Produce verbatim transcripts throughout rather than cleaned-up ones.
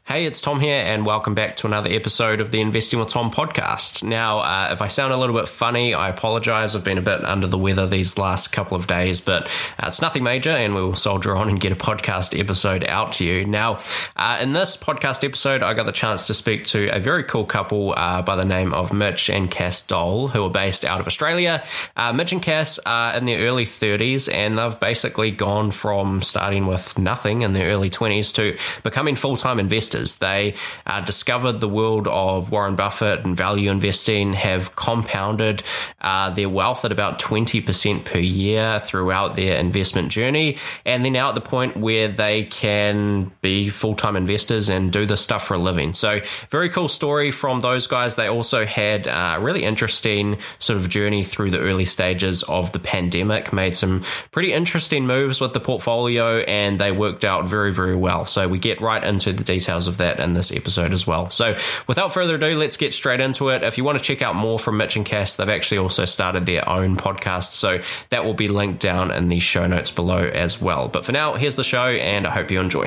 Hey, it's Tom here, and welcome back to another episode of the Investing with Tom podcast. Now, uh, if I sound a little bit funny, I apologize. I've been a bit under the weather these last couple of days, but uh, it's nothing major, and we will soldier on and get a podcast episode out to you. Now, uh, in this podcast episode, I got the chance to speak to a very cool couple uh, by the name of Mitch and Cass Dole, who are based out of Australia. Uh, Mitch and Cass are in their early thirties, and they've basically gone from starting with nothing in their early twenties to becoming full-time investors. They uh, discovered the world of Warren Buffett and value investing, have compounded uh, their wealth at about twenty percent per year throughout their investment journey. And they're now at the point where they can be full-time investors and do this stuff for a living. So very cool story from those guys. They also had a really interesting sort of journey through the early stages of the pandemic, made some pretty interesting moves with the portfolio, and they worked out very, very well. So we get right into the details of that in this episode as well. So without further ado, let's get straight into it. If you want to check out more from Mitch and Cass, they've actually also started their own podcast, so that will be linked down in the show notes below as well. But for now, here's the show, and I hope you enjoy.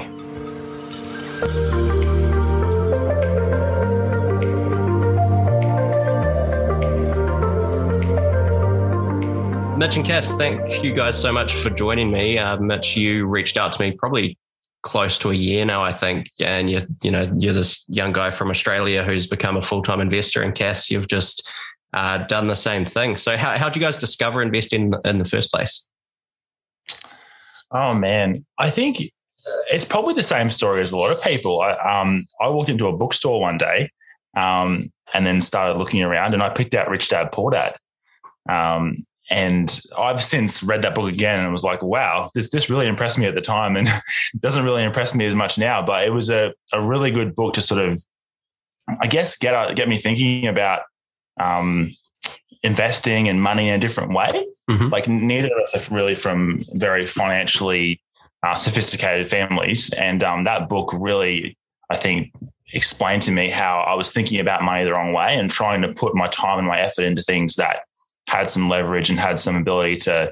Mitch and Cass, thank you guys so much for joining me. Uh, Mitch, you reached out to me probably close to a year now, I think. And you you know, you're this young guy from Australia who's become a full-time investor. And Cass, you've just uh, done the same thing. So how how did you guys discover investing in the first place? Oh man, I think it's probably the same story as a lot of people. I um I walked into a bookstore one day, um, and then started looking around, and I picked out Rich Dad Poor Dad. Um, And I've since read that book again and was like, wow, this this really impressed me at the time, and doesn't really impress me as much now. But it was a, a really good book to sort of, I guess, get uh, get me thinking about um, investing and money in a different way. Mm-hmm. Like neither of us are really from very financially uh, sophisticated families. And um, that book really, I think, explained to me how I was thinking about money the wrong way and trying to put my time and my effort into things that had some leverage and had some ability to,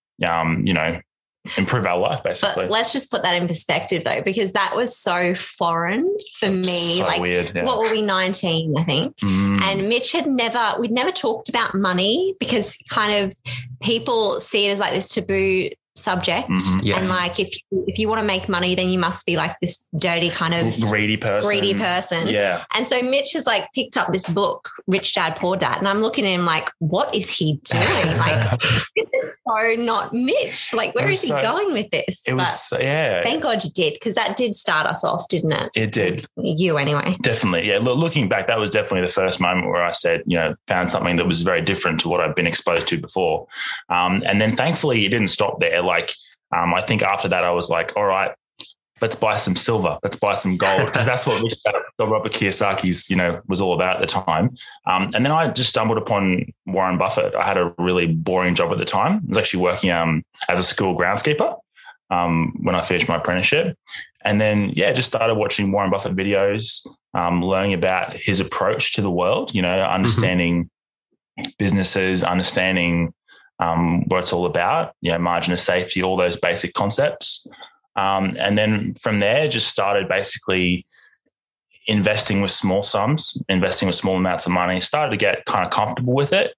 um, you know, improve our life, basically. But let's just put that in perspective, though, because that was so foreign for me. So like, weird. Yeah. What were we, nineteen, I think? Mm. And Mitch had never, we'd never talked about money because kind of people see it as like this taboo subject. Mm-hmm. Yeah. And like, if you, if you want to make money, then you must be like this dirty kind of greedy person. Greedy person. Yeah. And so Mitch has like picked up this book, Rich Dad Poor Dad, and I'm looking at him like, what is he doing? Like, this is so not Mitch. Like, where is so, he going with this? It was, but yeah. Thank God you did, because that did start us off, didn't it? It did. You anyway. Definitely. Yeah. Look, looking back, that was definitely the first moment where I said, you know, found something that was very different to what I've been exposed to before. Um, and then thankfully it didn't stop there. Like, Um, I think after that, I was like, all right, let's buy some silver. Let's buy some gold, because that's what Robert Kiyosaki's, you know, was all about at the time. Um, and then I just stumbled upon Warren Buffett. I had a really boring job at the time. I was actually working um, as a school groundskeeper um, when I finished my apprenticeship. And then, yeah, just started watching Warren Buffett videos, um, learning about his approach to the world, you know, understanding mm-hmm. businesses, understanding Um, what it's all about, you know, margin of safety, all those basic concepts. Um, and then from there, just started basically investing with small sums, investing with small amounts of money, started to get kind of comfortable with it.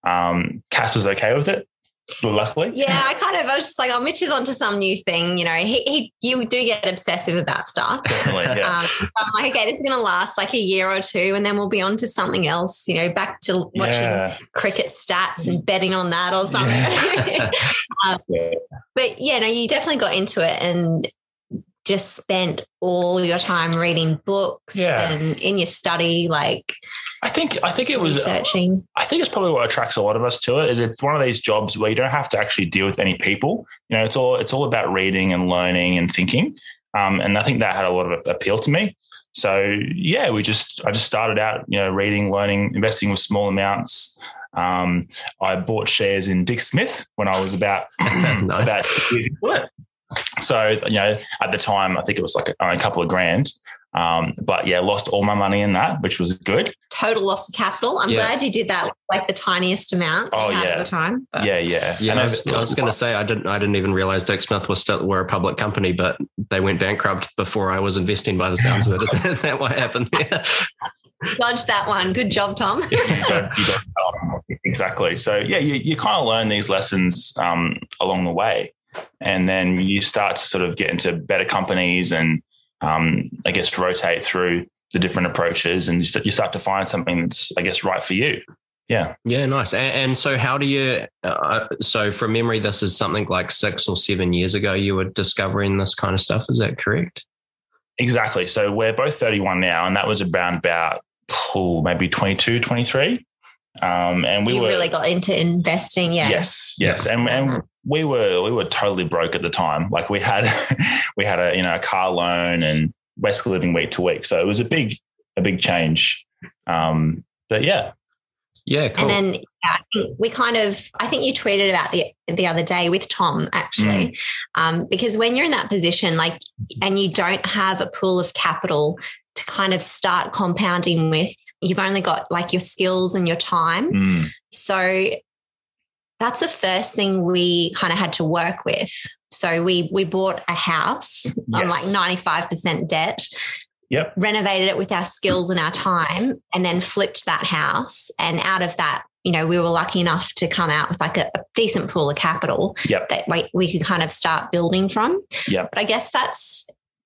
Um, Cass was okay with it, luckily. Yeah, I kind of, I was just like, oh, Mitch is onto some new thing. You know, he, he you do get obsessive about stuff. Definitely, yeah. Um, I'm like, okay, this is going to last like a year or two, and then we'll be on to something else, you know, back to watching yeah. cricket stats and betting on that or something. Yeah. um, yeah. But, yeah, no, you definitely got into it and just spent all your time reading books yeah. and in your study, like I think I think it was researching. I think it's probably what attracts a lot of us to it. Is it's one of these jobs where you don't have to actually deal with any people. You know, it's all it's all about reading and learning and thinking. Um, and I think that had a lot of appeal to me. So yeah, we just I just started out, you know, reading, learning, investing with small amounts. Um, I bought shares in Dick Smith when I was about nice. about years into it. So, you know, at the time, I think it was like a, a couple of grand. Um, but yeah, lost all my money in that, which was good. Total loss of capital. I'm yeah. glad you did that, like the tiniest amount oh, you had yeah. at the time. But. Yeah, yeah. Yeah, I was, I was going to say I didn't I didn't even realize Dick Smith was still were a public company, but they went bankrupt before I was investing by the sounds of it. Is that, that what happened? Yeah. Dodged that one. Good job, Tom. you don't, you don't, um, exactly. So yeah, you, you kind of learn these lessons um, along the way. And then you start to sort of get into better companies and um, I guess rotate through the different approaches, and you start to find something that's, I guess, right for you. Yeah. Yeah. Nice. And, and so how do you, uh, so from memory, this is something like six or seven years ago, you were discovering this kind of stuff. Is that correct? Exactly. So we're both thirty-one now, and that was around about oh, maybe twenty-two, twenty-three. Um, and we you were, really got into investing. Yeah. Yes. Yes. And, and we were, we were totally broke at the time. Like we had, we had a, you know, a car loan and basically living week to week. So it was a big, a big change. Um, but yeah. Yeah. Cool. And then yeah, I think we kind of, I think you tweeted about the, the other day with Tom actually, mm. um, because when you're in that position, like, and you don't have a pool of capital to kind of start compounding with, you've only got like your skills and your time. Mm. So that's the first thing we kind of had to work with. So we we bought a house yes. on like ninety-five percent debt, yep. renovated it with our skills and our time, and then flipped that house. And out of that, you know, we were lucky enough to come out with like a, a decent pool of capital yep. that we, we could kind of start building from. Yep. But I guess that's,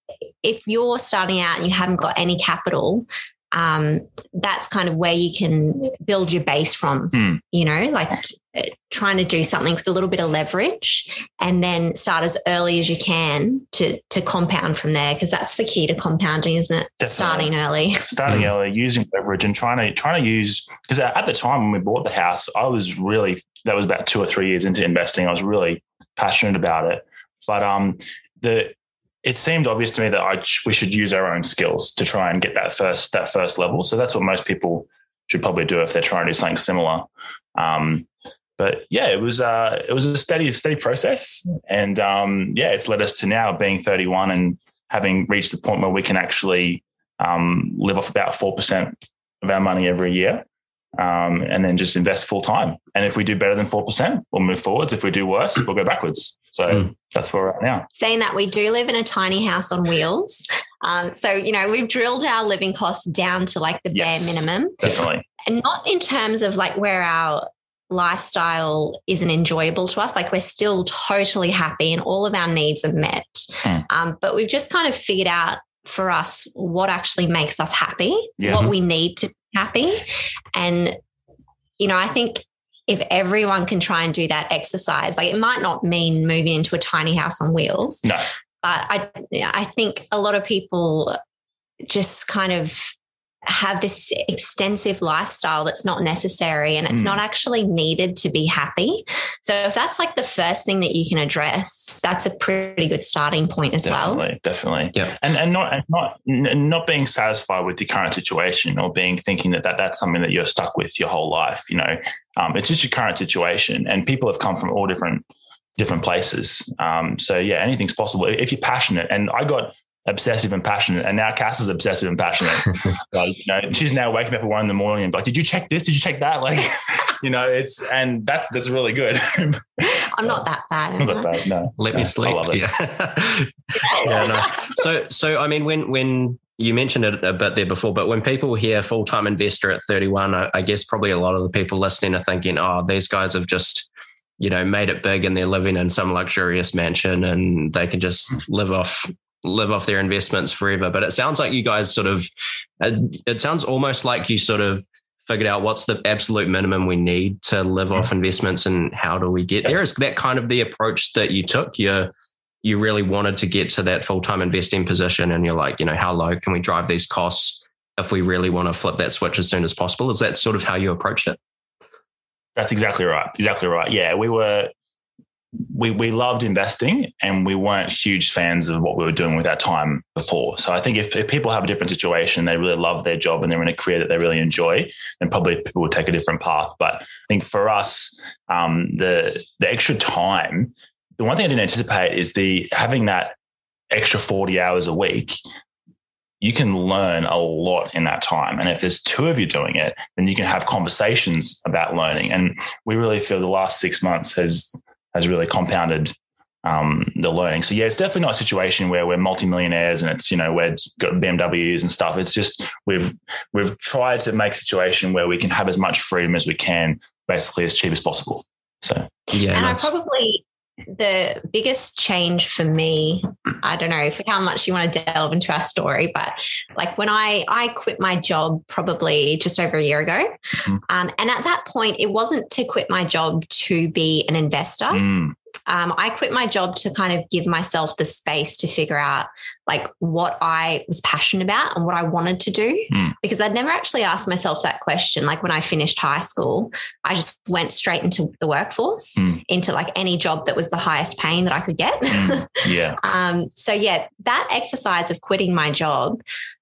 if you're starting out and you haven't got any capital, um, that's kind of where you can build your base from, hmm. you know, like uh, trying to do something with a little bit of leverage and then start as early as you can to to compound from there, because that's the key to compounding, isn't it? Definitely. Starting early. Starting mm. early, using leverage and trying to trying to use, because at the time when we bought the house, I was really, that was about two or three years into investing. I was really passionate about it. But um the it seemed obvious to me that I we should use our own skills to try and get that first that first level. So that's what most people should probably do if they're trying to do something similar. Um, but yeah, it was uh, it was a steady steady process, and um, yeah, it's led us to now being thirty-one and having reached the point where we can actually um, live off about four percent of our money every year. Um, and then just invest full time. And if we do better than four percent, we'll move forwards. If we do worse, we'll go backwards. So mm. that's where we're at now. Saying that, we do live in a tiny house on wheels. Um, so, you know, we've drilled our living costs down to like the yes, bare minimum. Definitely. And not in terms of like where our lifestyle isn't enjoyable to us. Like we're still totally happy and all of our needs are met. Mm. Um, but we've just kind of figured out for us what actually makes us happy, yeah. what we need to be happy. And, you know, I think if everyone can try and do that exercise, like it might not mean moving into a tiny house on wheels. No. But I, I think a lot of people just kind of have this extensive lifestyle that's not necessary and it's mm. not actually needed to be happy. So if that's like the first thing that you can address, that's a pretty good starting point as definitely, well. Definitely, definitely. Yeah. And and not and not not being satisfied with your current situation or being thinking that, that that's something that you're stuck with your whole life. You know, um, it's just your current situation, and people have come from all different different places. Um, so yeah, anything's possible if you're passionate. And I got obsessive and passionate, and now Cass is obsessive and passionate. Like, you know, she's now waking up at one in the morning and be like, "Did you check this? Did you check that?" Like, you know, it's and that's that's really good. I'm not that bad. I'm not that bad. No, let no, me sleep. I love it. Yeah, yeah, nice. So, so I mean, when when you mentioned it a bit there before, but when people hear full time investor at thirty-one, I, I guess probably a lot of the people listening are thinking, "Oh, these guys have just." you know, made it big and they're living in some luxurious mansion and they can just live off live off their investments forever." But it sounds like you guys sort of, it sounds almost like you sort of figured out what's the absolute minimum we need to live off investments and how do we get there. Is that kind of the approach that you took? You, you really wanted to get to that full-time investing position and you're like, you know, how low can we drive these costs if we really want to flip that switch as soon as possible? Is that sort of how you approached it? That's exactly right. Exactly right. Yeah, we were, we we loved investing and we weren't huge fans of what we were doing with our time before. So I think if, if people have a different situation, they really love their job and they're in a career that they really enjoy, then probably people would take a different path. But I think for us, um, the the extra time, the one thing I didn't anticipate is the having that extra forty hours a week you can learn a lot in that time. And if there's two of you doing it, then you can have conversations about learning. And we really feel the last six months has has really compounded um, the learning. So yeah, it's definitely not a situation where we're multimillionaires and it's, you know, we've got B M Ws and stuff. It's just we've we've tried to make a situation where we can have as much freedom as we can, basically as cheap as possible. So yeah, and nice. I probably. The biggest change for me, I don't know how much you want to delve into our story, but like when I, I quit my job probably just over a year ago. Mm. Um, and at that point, it wasn't to quit my job to be an investor. Mm. Um, I quit my job to kind of give myself the space to figure out like what I was passionate about and what I wanted to do, mm. because I'd never actually asked myself that question. Like when I finished high school, I just went straight into the workforce, mm. into like any job that was the highest paying that I could get. Mm. Yeah. um, so yeah, that exercise of quitting my job,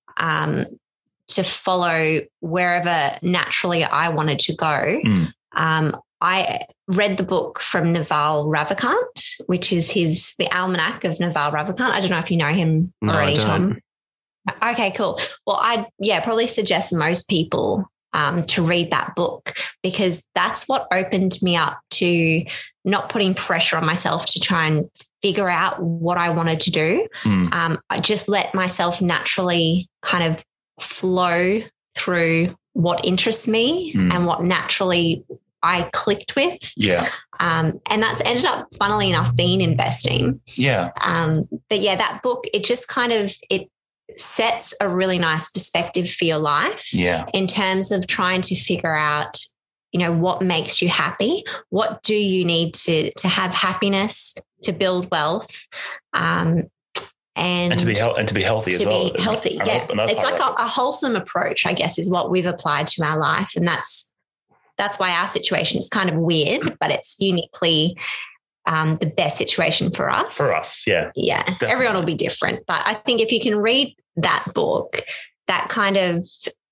um, to follow wherever naturally I wanted to go, mm. um, I read the book from Naval Ravikant, which is his The Almanac of Naval Ravikant. I don't know if you know him no, already, I don't. Tom. Okay, cool. Well, I'd yeah probably suggest most people um, to read that book, because that's what opened me up to not putting pressure on myself to try and figure out what I wanted to do. Mm. Um, I just let myself naturally kind of flow through what interests me mm. and what naturally I clicked with. Yeah. Um, and that's ended up, funnily enough, being investing. Yeah. Um, but yeah, that book, it just kind of, it sets a really nice perspective for your life. Yeah. In terms of trying to figure out, you know, what makes you happy? What do you need to, to have happiness, to build wealth? Um, And, and to be he- and to be healthy to as well. To be healthy, I yeah. hope, it's like a, a wholesome approach, I guess, is what we've applied to our life. And that's that's why our situation is kind of weird, but it's uniquely um, the best situation for us. For us, yeah. Yeah. Definitely. Everyone will be different. But I think if you can read that book, that kind of...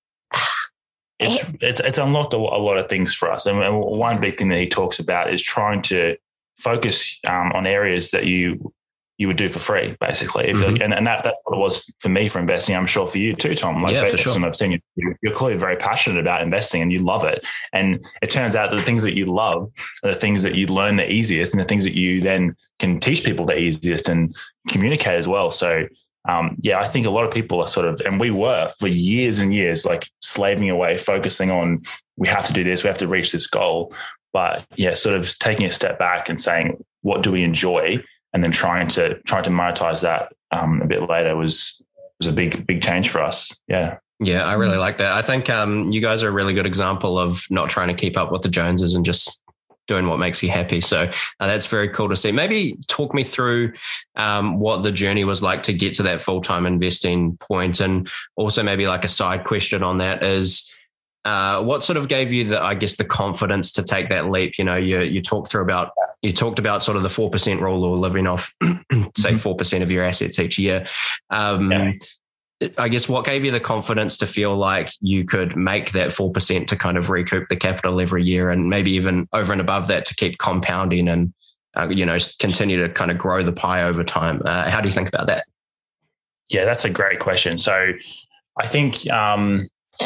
It's, it's, it's unlocked a, a lot of things for us. And one big thing that he talks about is trying to focus um, on areas that you you would do for free, basically. If mm-hmm. and, and that, that's what it was for me for investing. I'm sure for you too, Tom. Like, yeah, for sure. I've seen you, you're clearly very passionate about investing and you love it. And it turns out that the things that you love are the things that you learn the easiest and the things that you then can teach people the easiest and communicate as well. So um, yeah, I think a lot of people are sort of, and we were for years and years, like slaving away, focusing on, we have to do this, we have to reach this goal. But yeah, sort of taking a step back and saying, what do we enjoy? And then trying to trying to monetize that um, a bit later was was a big big change for us. Yeah, yeah, I really like that. I think um, you guys are a really good example of not trying to keep up with the Joneses and just doing what makes you happy. So uh, that's very cool to see. Maybe talk me through um, what the journey was like to get to that full time investing point, and also maybe like a side question on that is, uh, what sort of gave you the I guess the confidence to take that leap? You know, you you talked through about. You talked about sort of the four percent rule or living off, say, four percent of your assets each year. Um, yeah. I guess what gave you the confidence to feel like you could make that four percent to kind of recoup the capital every year and maybe even over and above that to keep compounding and, uh, you know, continue to kind of grow the pie over time? Uh, how do you think about that? Yeah, that's a great question. So I think... Um,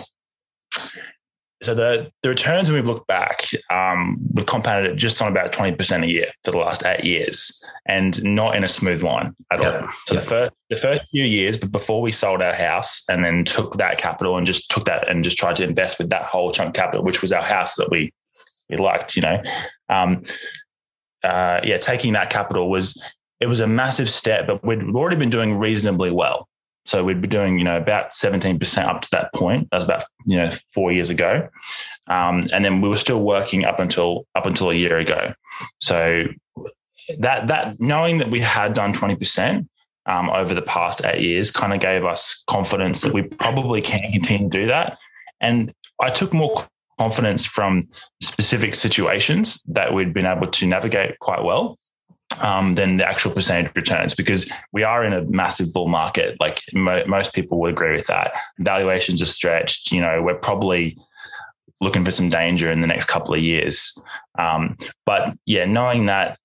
So the, the returns, when we've looked back, um, we've compounded it just on about twenty percent a year for the last eight years and not in a smooth line at yep. all. So yep. the first the first few years, but before we sold our house and then took that capital and just took that and just tried to invest with that whole chunk of capital, which was our house that we we liked, you know. Um, uh, yeah, taking that capital was, it was a massive step, but we'd already been doing reasonably well. So we'd be doing, you know, about seventeen percent up to that point. That was about, you know, four years ago. Um, and then we were still working up until up until a year ago. So that that knowing that we had done twenty percent um, over the past eight years kind of gave us confidence that we probably can continue to do that. And I took more confidence from specific situations that we'd been able to navigate quite well. Um, than the actual percentage returns, because we are in a massive bull market. Like mo- most people would agree with that. Valuations are stretched. You know, we're probably looking for some danger in the next couple of years. Um, but yeah, knowing that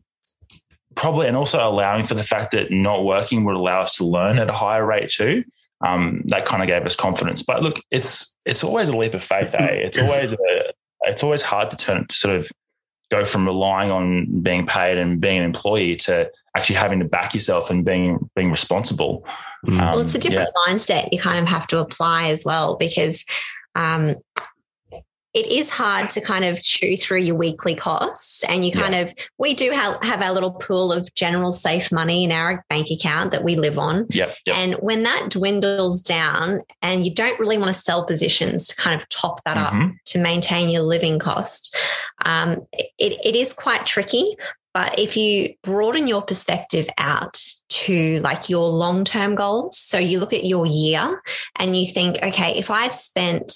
probably, and also allowing for the fact that not working would allow us to learn at a higher rate too. um, that kind of gave us confidence. But look, it's it's always a leap of faith, eh? It's always a, it's always hard to turn to sort of go from relying on being paid and being an employee to actually having to back yourself and being being responsible. Um, well, it's a different yeah. mindset you kind of have to apply as well, because um, it is hard to kind of chew through your weekly costs, and you kind yeah. of, we do have, have our little pool of general safe money in our bank account that we live on. Yep, yep. And when that dwindles down and you don't really want to sell positions to kind of top that mm-hmm. up to maintain your living costs, um, it, it is quite tricky. But if you broaden your perspective out to like your long-term goals, so you look at your year and you think, okay, if I'd spent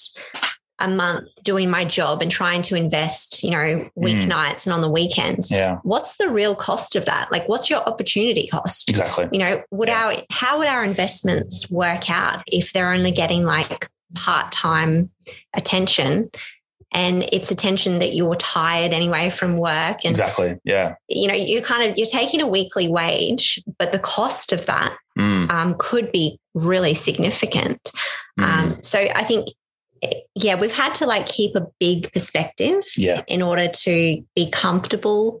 a month doing my job and trying to invest, you know, weeknights mm. and on the weekends, yeah. what's the real cost of that? Like, what's your opportunity cost? Exactly. You know, would yeah. our, how would our investments work out if they're only getting like part-time attention, and it's attention that you're tired anyway from work? And, exactly. Yeah. You know, you're kind of, you're taking a weekly wage, but the cost of that mm. um, could be really significant. Mm. Um, so I think, yeah, we've had to like keep a big perspective yeah. in order to be comfortable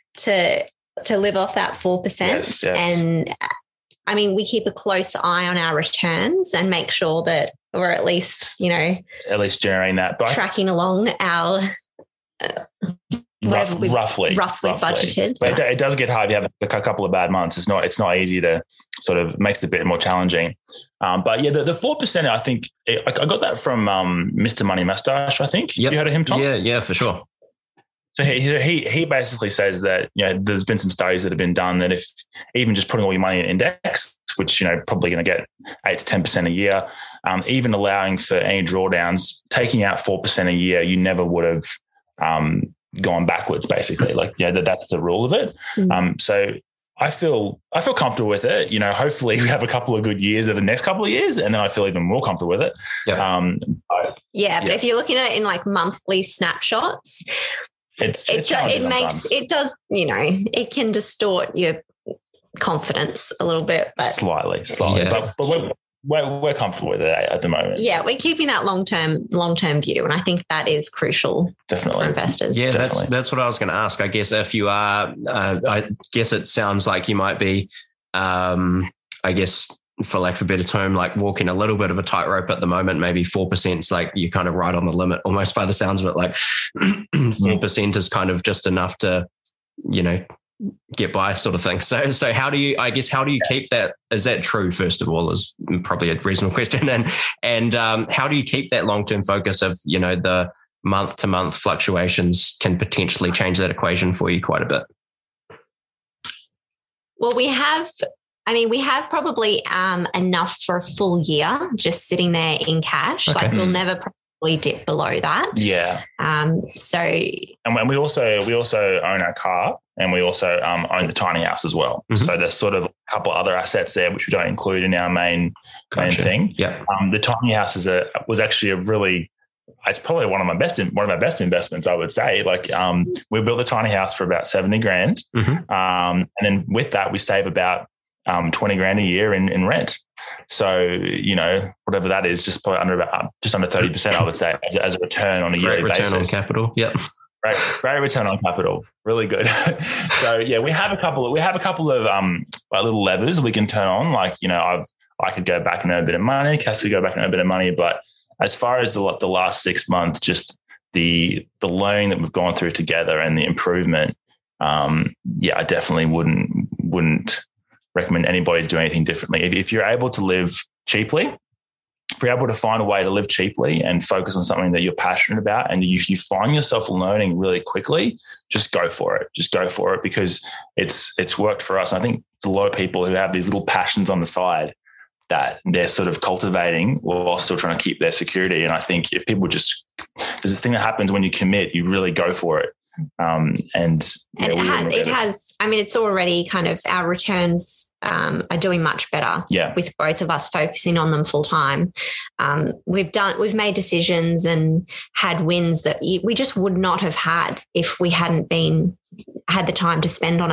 to to live off that four percent. Yes, yes. And I mean, we keep a close eye on our returns and make sure that we're at least, you know, at least generating that, but tracking along our uh, Rough, roughly, roughly, roughly budgeted. But it, it does get hard. You have a couple of bad months. It's not. It's not easy to sort of makes it a bit more challenging. Um, but yeah, the the four percent. I think it, I got that from um, Mister Money Mustache. I think yep. you heard of him, Tom? Yeah, yeah, for sure. So he he he basically says that, you know, there's been some studies that have been done that if even just putting all your money in index, which, you know, probably going to get eight to ten percent a year, um, even allowing for any drawdowns, taking out four percent a year, you never would have. Um, gone backwards, basically. Like, yeah, that, that's the rule of it. Mm-hmm. Um, so I feel I feel comfortable with it. You know, hopefully we have a couple of good years over the next couple of years, and then I feel even more comfortable with it. Yep. Um, but, yeah, but yeah. if you're looking at it in like monthly snapshots, it's, it, it's do, it makes sometimes. it does, you know, it can distort your confidence a little bit, but slightly, slightly. Yeah. But, but we're, we're we're comfortable with it at the moment. Yeah, we're keeping that long term long term view, and I think that is crucial. Definitely for investors. Yeah, Definitely. that's that's what I was going to ask. I guess if you are, uh, I guess it sounds like you might be, um, I guess, for lack of a better term, like walking a little bit of a tightrope at the moment. Maybe four percent is like you're kind of right on the limit, almost by the sounds of it. Like four percent is kind of just enough to, you know, get by, sort of thing. So, so how do you? I guess how do you yeah. keep that? Is that true? First of all, is probably a reasonable question. And and um, how do you keep that long term focus of, you know, the month to month fluctuations can potentially change that equation for you quite a bit? Well, we have. I mean, we have probably um, enough for a full year just sitting there in cash. Okay. Like we'll never probably dip below that. Yeah. Um. So. And when we also we also own our car, and we also um, own the tiny house as well. Mm-hmm. So there's sort of a couple other assets there which we don't include in our main gotcha. main thing. Yeah. Um, the tiny house is a was actually a really. It's probably one of my best, one of my best investments, I would say. Like, um, we built the tiny house for about seventy grand, mm-hmm. um, and then with that we save about um, twenty grand a year in, in rent. So, you know, whatever that is, just probably under about just under thirty percent, I would say, as, as a return on a Great yearly return basis. On capital. Yep. Right, great return on capital, really good. So yeah, we have a couple of we have a couple of um like little levers we can turn on. Like, you know, I've I could go back and earn a bit of money, Cass could go back and earn a bit of money, but as far as the the last six months, just the the learning that we've gone through together and the improvement, um, yeah, I definitely wouldn't wouldn't recommend anybody do anything differently. If, if you're able to live cheaply. If you're able to find a way to live cheaply and focus on something that you're passionate about, and if you find yourself learning really quickly, just go for it. Just go for it, because it's it's worked for us. And I think there's a lot of people who have these little passions on the side that they're sort of cultivating while still trying to keep their security. And I think if people just, there's a thing that happens when you commit, you really go for it. Um, and and yeah, it, has, it has, I mean, it's already kind of our returns um, are doing much better yeah. with both of us focusing on them full time. Um, we've done, we've made decisions and had wins that we just would not have had if we hadn't been, had the time to spend on it.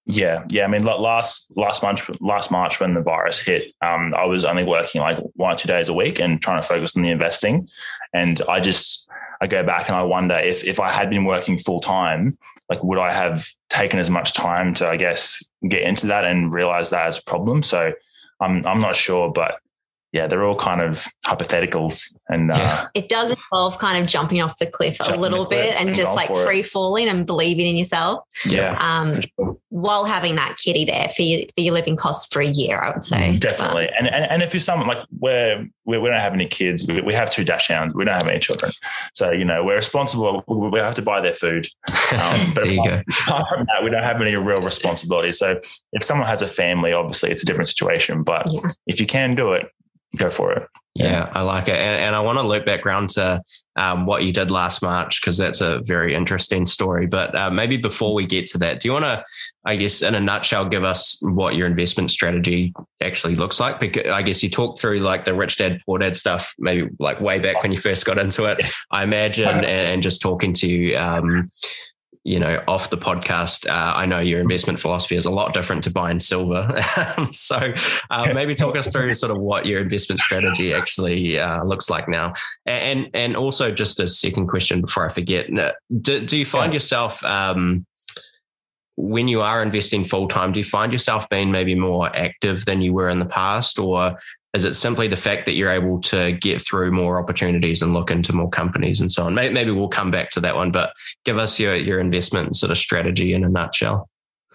Yeah, yeah. I mean, last last March, last March when the virus hit, um, I was only working like one or two days a week and trying to focus on the investing. And I just, I go back and I wonder if if I had been working full time, like would I have taken as much time to, I guess, get into that and realize that as a problem? So I'm I'm not sure, but yeah, they're all kind of hypotheticals. And yeah. uh, it does involve kind of jumping off the cliff a little bit and, and just like free falling and believing in yourself. Yeah. Um, sure. While having that kitty there for your, for your living costs for a year, I would say. Definitely. But, and, and and if you're someone like we're, we we don't have any kids, we, we have two Dachshunds, we don't have any children. So, you know, we're responsible. We have to buy their food. Um, but apart, apart from that, we don't have any real responsibility. So if someone has a family, obviously it's a different situation. But yeah. if you can do it, go for it. Yeah, yeah, I like it. And, and I want to loop back around to um, what you did last March, because that's a very interesting story. But uh, maybe before we get to that, do you want to, I guess, in a nutshell, give us what your investment strategy actually looks like? Because I guess you talked through like the Rich Dad, Poor Dad stuff, maybe like way back when you first got into it, I imagine, and, and just talking to you, um, you know, off the podcast, uh, I know your investment philosophy is a lot different to buying silver. so uh, maybe talk us through sort of what your investment strategy actually uh, looks like now. And and also just a second question before I forget, do, do you find yeah. yourself, um, when you are investing full-time, do you find yourself being maybe more active than you were in the past? Or is it simply the fact that you're able to get through more opportunities and look into more companies and so on? Maybe, maybe we'll come back to that one, but give us your, your investment sort of strategy in a nutshell.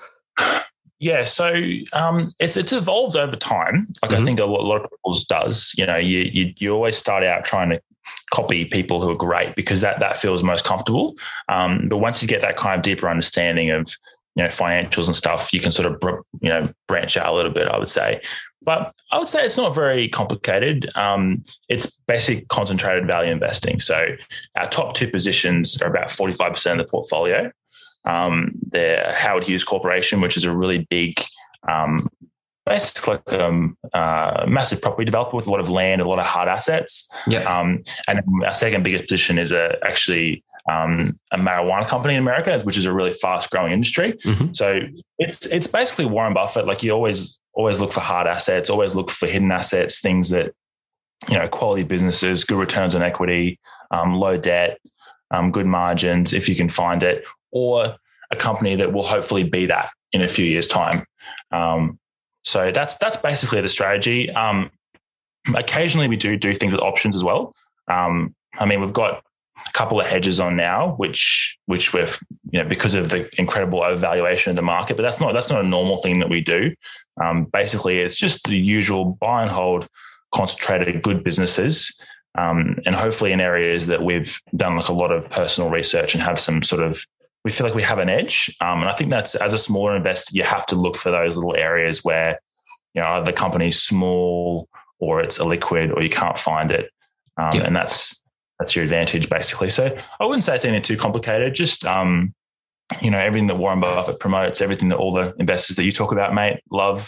Yeah, so um, it's it's evolved over time. Like mm-hmm. I think a lot, a lot of people does. You know, you, you you always start out trying to copy people who are great because that that feels most comfortable. Um, but once you get that kind of deeper understanding of, you know, financials and stuff, you can sort of, you know, branch out a little bit, I would say. But I would say it's not very complicated. Um, it's basic concentrated value investing. So our top two positions are about forty-five percent of the portfolio. Um, they're Howard Hughes Corporation, which is a really big, um, basically like um, uh, massive property developer with a lot of land, a lot of hard assets. Yeah. Um, and our second biggest position is a, actually um, a marijuana company in America, which is a really fast growing industry. Mm-hmm. So it's it's basically Warren Buffett. Like you always always look for hard assets, always look for hidden assets, things that, you know, quality businesses, good returns on equity, um, low debt, um, good margins if you can find it, or a company that will hopefully be that in a few years' time. Um, so that's that's basically the strategy. Um, occasionally we do do things with options as well. Um, I mean, we've got a couple of hedges on now, which which we've, you know, because of the incredible overvaluation of the market, but that's not that's not a normal thing that we do. Um, basically, it's just the usual buy and hold, concentrated good businesses, um, and hopefully in areas that we've done like a lot of personal research and have some sort of, we feel like we have an edge. Um, and I think that's, as a smaller investor, you have to look for those little areas where, you know, the company's small or it's illiquid or you can't find it, um, yeah. and that's that's your advantage basically. So I wouldn't say it's anything too complicated. Just um, you know, everything that Warren Buffett promotes, everything that all the investors that you talk about, mate, love.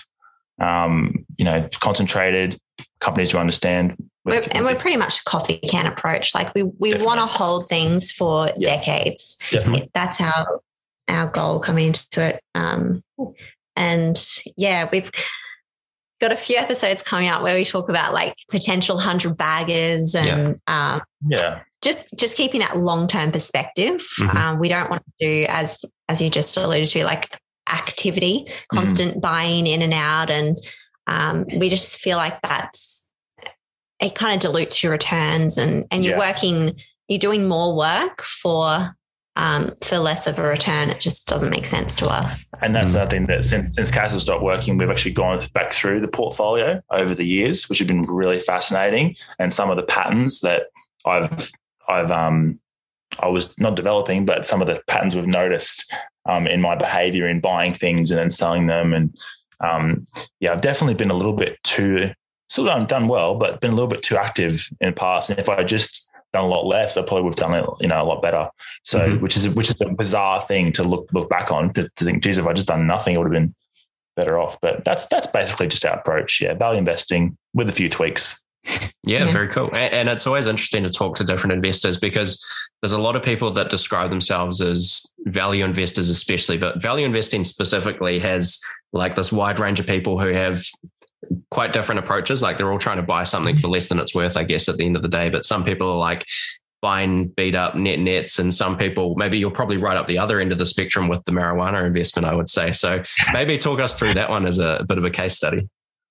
Um, you know, concentrated companies you understand. We're, and we're pretty much a coffee can approach. Like we we want to hold things for yeah. decades. Definitely. That's our our goal coming into it. Um, and yeah, we've got a few episodes coming out where we talk about like potential hundred baggers and yeah. um, yeah. just just keeping that long term perspective. Mm-hmm. Um, we don't want to do as as you just alluded to, like activity, constant mm-hmm. buying in and out, and um, we just feel like that's it kind of dilutes your returns, and and you're yeah. working, you're doing more work for um, for less of a return. It just doesn't make sense to us. And that's mm-hmm. another thing that since since Casa stopped working, we've actually gone back through the portfolio over the years, which have been really fascinating, and some of the patterns that I've I've um I was not developing, but some of the patterns we've noticed um, in my behavior in buying things and then selling them. And um, yeah, I've definitely been a little bit too, still done, done well, but been a little bit too active in the past. And if I just done a lot less, I probably would have done it, you know, a lot better. So, mm-hmm. which is, which is a bizarre thing to look, look back on, to, to think, geez, if I just done nothing, it would have been better off. But that's, that's basically just our approach. Yeah. Value investing with a few tweaks. Yeah, yeah, very cool. And it's always interesting to talk to different investors because there's a lot of people that describe themselves as value investors, especially, but value investing specifically has like this wide range of people who have quite different approaches. Like they're all trying to buy something for less than it's worth, I guess, at the end of the day. But some people are like buying beat up net nets, and some people, maybe you're probably right up the other end of the spectrum with the marijuana investment, I would say. So maybe talk us through that one as a, a bit of a case study.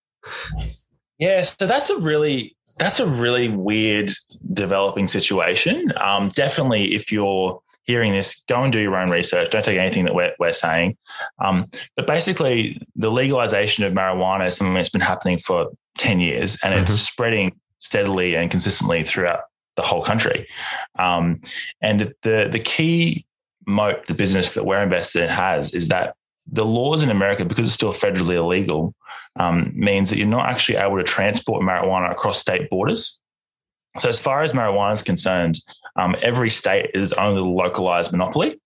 Yeah, so that's a really that's a really weird developing situation. Um, definitely, if you're hearing this, go and do your own research. Don't take anything that we're, we're saying. Um, but basically, the legalization of marijuana is something that's been happening for ten years, and it's mm-hmm. spreading steadily and consistently throughout the whole country. Um, and the the key moat the business that we're invested in has is that the laws in America, because it's still federally illegal, um, means that you're not actually able to transport marijuana across state borders. So as far as marijuana is concerned, um, every state is own little localized monopoly.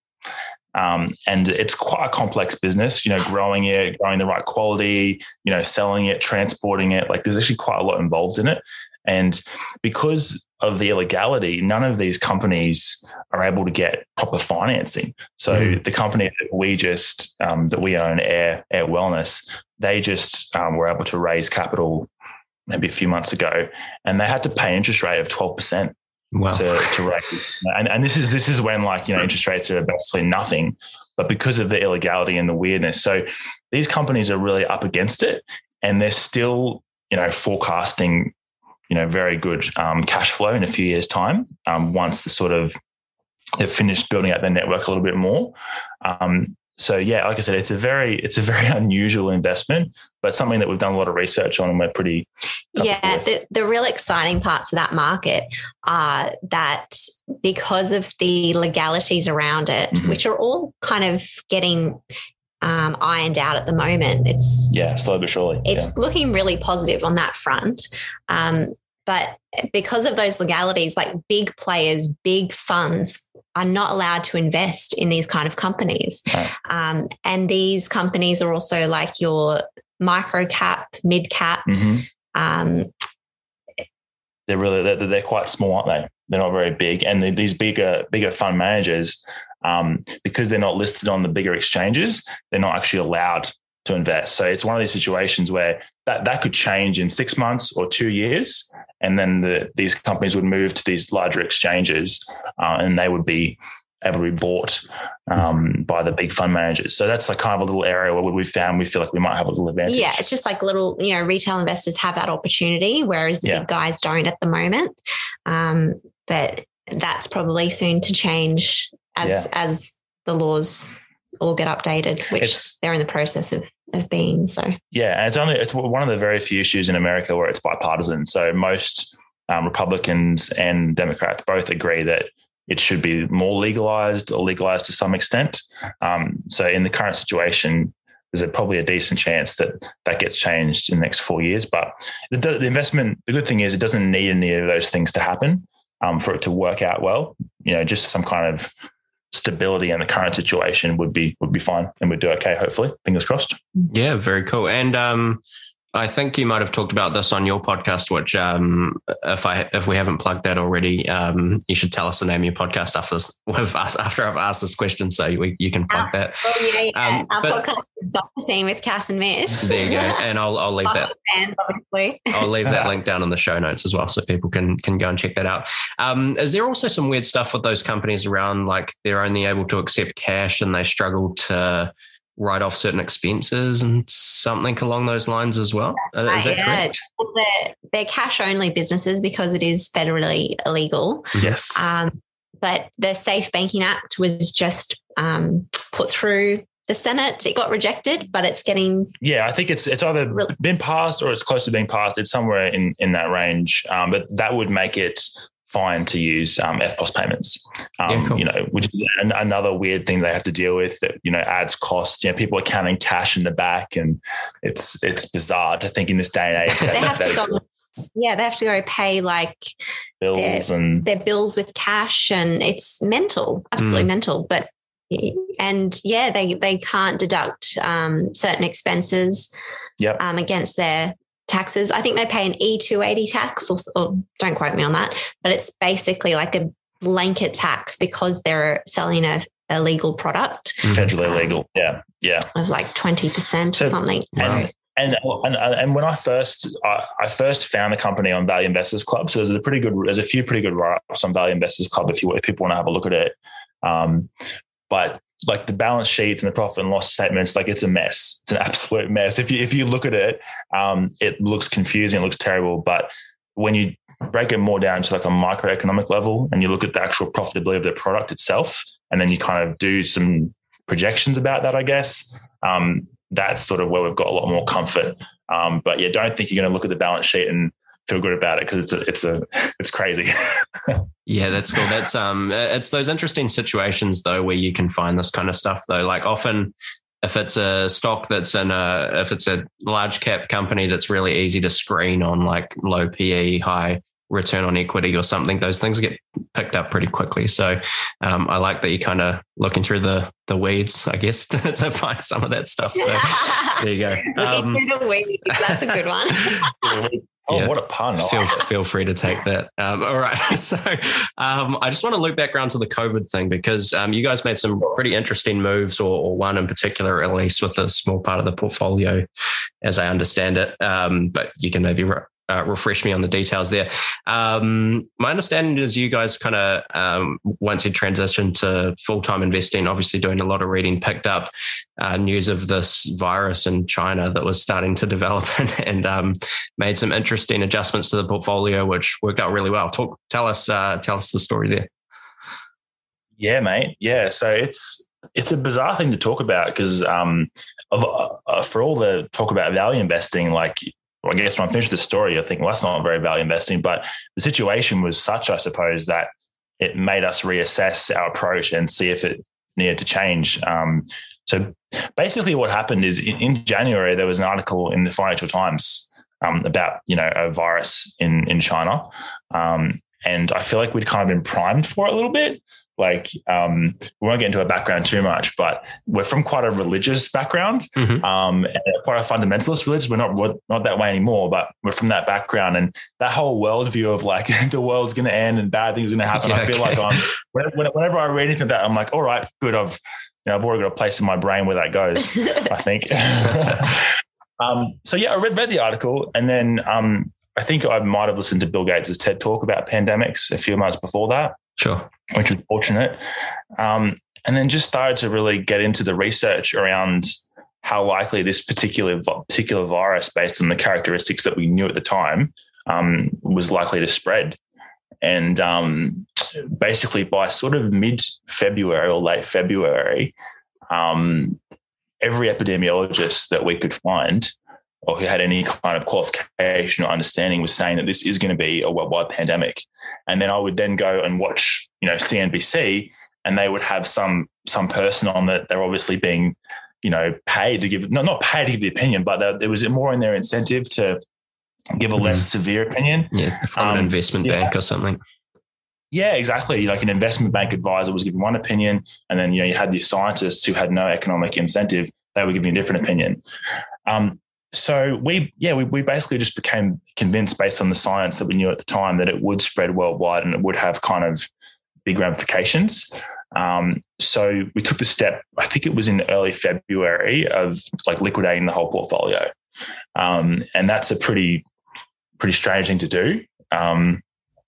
Um, and it's quite a complex business, you know, growing it, growing the right quality, you know, selling it, transporting it. Like there's actually quite a lot involved in it. And because of the illegality, none of these companies are able to get proper financing. So mm. the company that we just, um, that we own, Air, Air Wellness, they just um, were able to raise capital maybe a few months ago, and they had to pay an interest rate of twelve percent wow. to, to raise. And, and this is, this is when like, you know, interest rates are basically nothing, but because of the illegality and the weirdness. So these companies are really up against it, and they're still, you know, forecasting, you know, very good um, cash flow in a few years' time um, once the sort of they've finished building out their network a little bit more. Um, so yeah, like I said, it's a very it's a very unusual investment, but something that we've done a lot of research on, and we're pretty yeah. The, the real exciting parts of that market are that because of the legalities around it, mm-hmm. which are all kind of getting Um, ironed out at the moment. It's yeah, slow but surely. It's yeah. looking really positive on that front. Um, but because of those legalities, like big players, big funds are not allowed to invest in these kind of companies. Right. Um, and these companies are also like your micro cap, mid cap. Mm-hmm. Um, they're really they're, they're quite small, aren't they? They're not very big, and these bigger bigger fund managers. Um, because they're not listed on the bigger exchanges, they're not actually allowed to invest. So it's one of these situations where that, that could change in six months or two years. And then the, these companies would move to these larger exchanges uh, and they would be able to be bought um, by the big fund managers. So that's like kind of a little area where we found we feel like we might have a little advantage. Yeah, it's just like little, you know, retail investors have that opportunity, whereas the yeah. big guys don't at the moment. Um, but that's probably soon to change as yeah. as the laws all get updated, which it's, they're in the process of, of being. So yeah, and it's only it's one of the very few issues in America where it's bipartisan. So most um, Republicans and Democrats both agree that it should be more legalized or legalized to some extent. Um, so in the current situation, there's a, probably a decent chance that that gets changed in the next four years. But the, the investment, the good thing is it doesn't need any of those things to happen um, for it to work out well. You know, just some kind of stability in the current situation would be would be fine, and we'd do okay, hopefully. Fingers crossed. Yeah, very cool. And um, I think you might have talked about this on your podcast, which um, if I if we haven't plugged that already, um, you should tell us the name of your podcast after this, with us, after I've asked this question, so we, you can plug that. Oh, yeah, yeah. Um, Our but, podcast is Doctor with Cass and Mitch. There you go, and I'll I'll leave that. Fans, obviously. I'll leave that link down in the show notes as well, so people can can go and check that out. Um, is there also some weird stuff with those companies around, like they're only able to accept cash and they struggle to write off certain expenses and something along those lines as well? Uh, is that yeah. correct? Well, they're, they're cash-only businesses because it is federally illegal. Yes. Um, but the Safe Banking Act was just um, put through the Senate. It got rejected, but it's getting... Yeah, I think it's it's either re- been passed or it's close to being passed. It's somewhere in, in that range. Um, but that would make it fine to use um, F P O S payments, um, yeah, cool. you know, which is an, another weird thing they have to deal with that, you know, adds costs. You know, people are counting cash in the back, and it's it's bizarre to think in this day and age. they have to go, yeah, they have to go pay like bills their, and their bills with cash, and it's mental, absolutely mm. mental. But and yeah, they they can't deduct um, certain expenses yep. um, against their taxes. I think they pay an E two eighty tax, or, or don't quote me on that, but it's basically like a blanket tax because they're selling a, a legal product. Federally um, legal. Yeah. Yeah. Of like twenty percent so, or something. So. And, and, and, and when I first, I, I first found the company on Value Investors Club. So there's a pretty good, there's a few pretty good write-ups on Value Investors Club if you if people want to have a look at it. Um, but like the balance sheets and the profit and loss statements, like it's a mess. It's an absolute mess. If you if you look at it, um, it looks confusing. It looks terrible. But when you break it more down to like a microeconomic level and you look at the actual profitability of the product itself, and then you kind of do some projections about that, I guess, um, that's sort of where we've got a lot more comfort. Um, but yeah, don't think you're going to look at the balance sheet and feel good about it because it's a, it's a, it's crazy. Yeah, that's cool. That's um, it's those interesting situations though where you can find this kind of stuff though. Like often, if it's a stock that's in a, if it's a large cap company that's really easy to screen on like low P E, high return on equity or something, those things get picked up pretty quickly. So um, I like that you kind of looking through the the weeds, I guess, to, to find some of that stuff. So there you go. Um, looking through the weeds, that's a good one. Oh, yeah. What a pun. Feel, feel free to take that. Um, all right. So um, I just want to loop back around to the COVID thing because um, you guys made some pretty interesting moves, or, or one in particular, at least with a small part of the portfolio, as I understand it. Um, but you can maybe re- uh, refresh me on the details there. Um, my understanding is you guys kind of, um, once you transitioned to full-time investing, obviously doing a lot of reading, picked up uh, news of this virus in China that was starting to develop and, and um, made some interesting adjustments to the portfolio, which worked out really well. Talk, tell us, uh, tell us the story there. Yeah, mate. Yeah. So it's, it's a bizarre thing to talk about because um, of, uh, for all the talk about value investing, like, well, I guess when I finished the story, I think, well, that's not very value investing, but the situation was such, I suppose, that it made us reassess our approach and see if it needed to change. Um, so basically what happened is in, in January, there was an article in the Financial Times um, about, you know, a virus in, in China. Um, and I feel like we'd kind of been primed for it a little bit. Like, um, we won't get into our background too much, but we're from quite a religious background, mm-hmm. um, and quite a fundamentalist religion. We're not we're not that way anymore, but we're from that background, and that whole worldview of like the world's going to end and bad things are going to happen. Yeah, I feel okay. like I'm whenever I read anything like that, I'm like, all right, good. I've you know I've already got a place in my brain where that goes. I think. um, so yeah, I read read the article, and then um, I think I might have listened to Bill Gates' TED talk about pandemics a few months before that. Sure. Which was fortunate. Um, and then just started to really get into the research around how likely this particular particular virus, based on the characteristics that we knew at the time, um, was likely to spread. And um, basically by sort of mid-February or late February, um, every epidemiologist that we could find or who had any kind of qualification or understanding was saying that this is going to be a worldwide pandemic. And then I would then go and watch, you know, C N B C, and they would have some some person on that they're obviously being, you know, paid to give, not, not paid to give the opinion, but there was more in their incentive to give a mm-hmm. less severe opinion. Yeah, from um, an investment yeah. bank or something. Yeah, exactly. Like an investment bank advisor was giving one opinion, and then, you know, you had the scientists who had no economic incentive, they were giving a different opinion. Um, So we, yeah, we, we basically just became convinced based on the science that we knew at the time that it would spread worldwide and it would have kind of big ramifications. Um, so we took the step, I think it was in early February, of like liquidating the whole portfolio. Um, and that's a pretty, pretty strange thing to do. Um,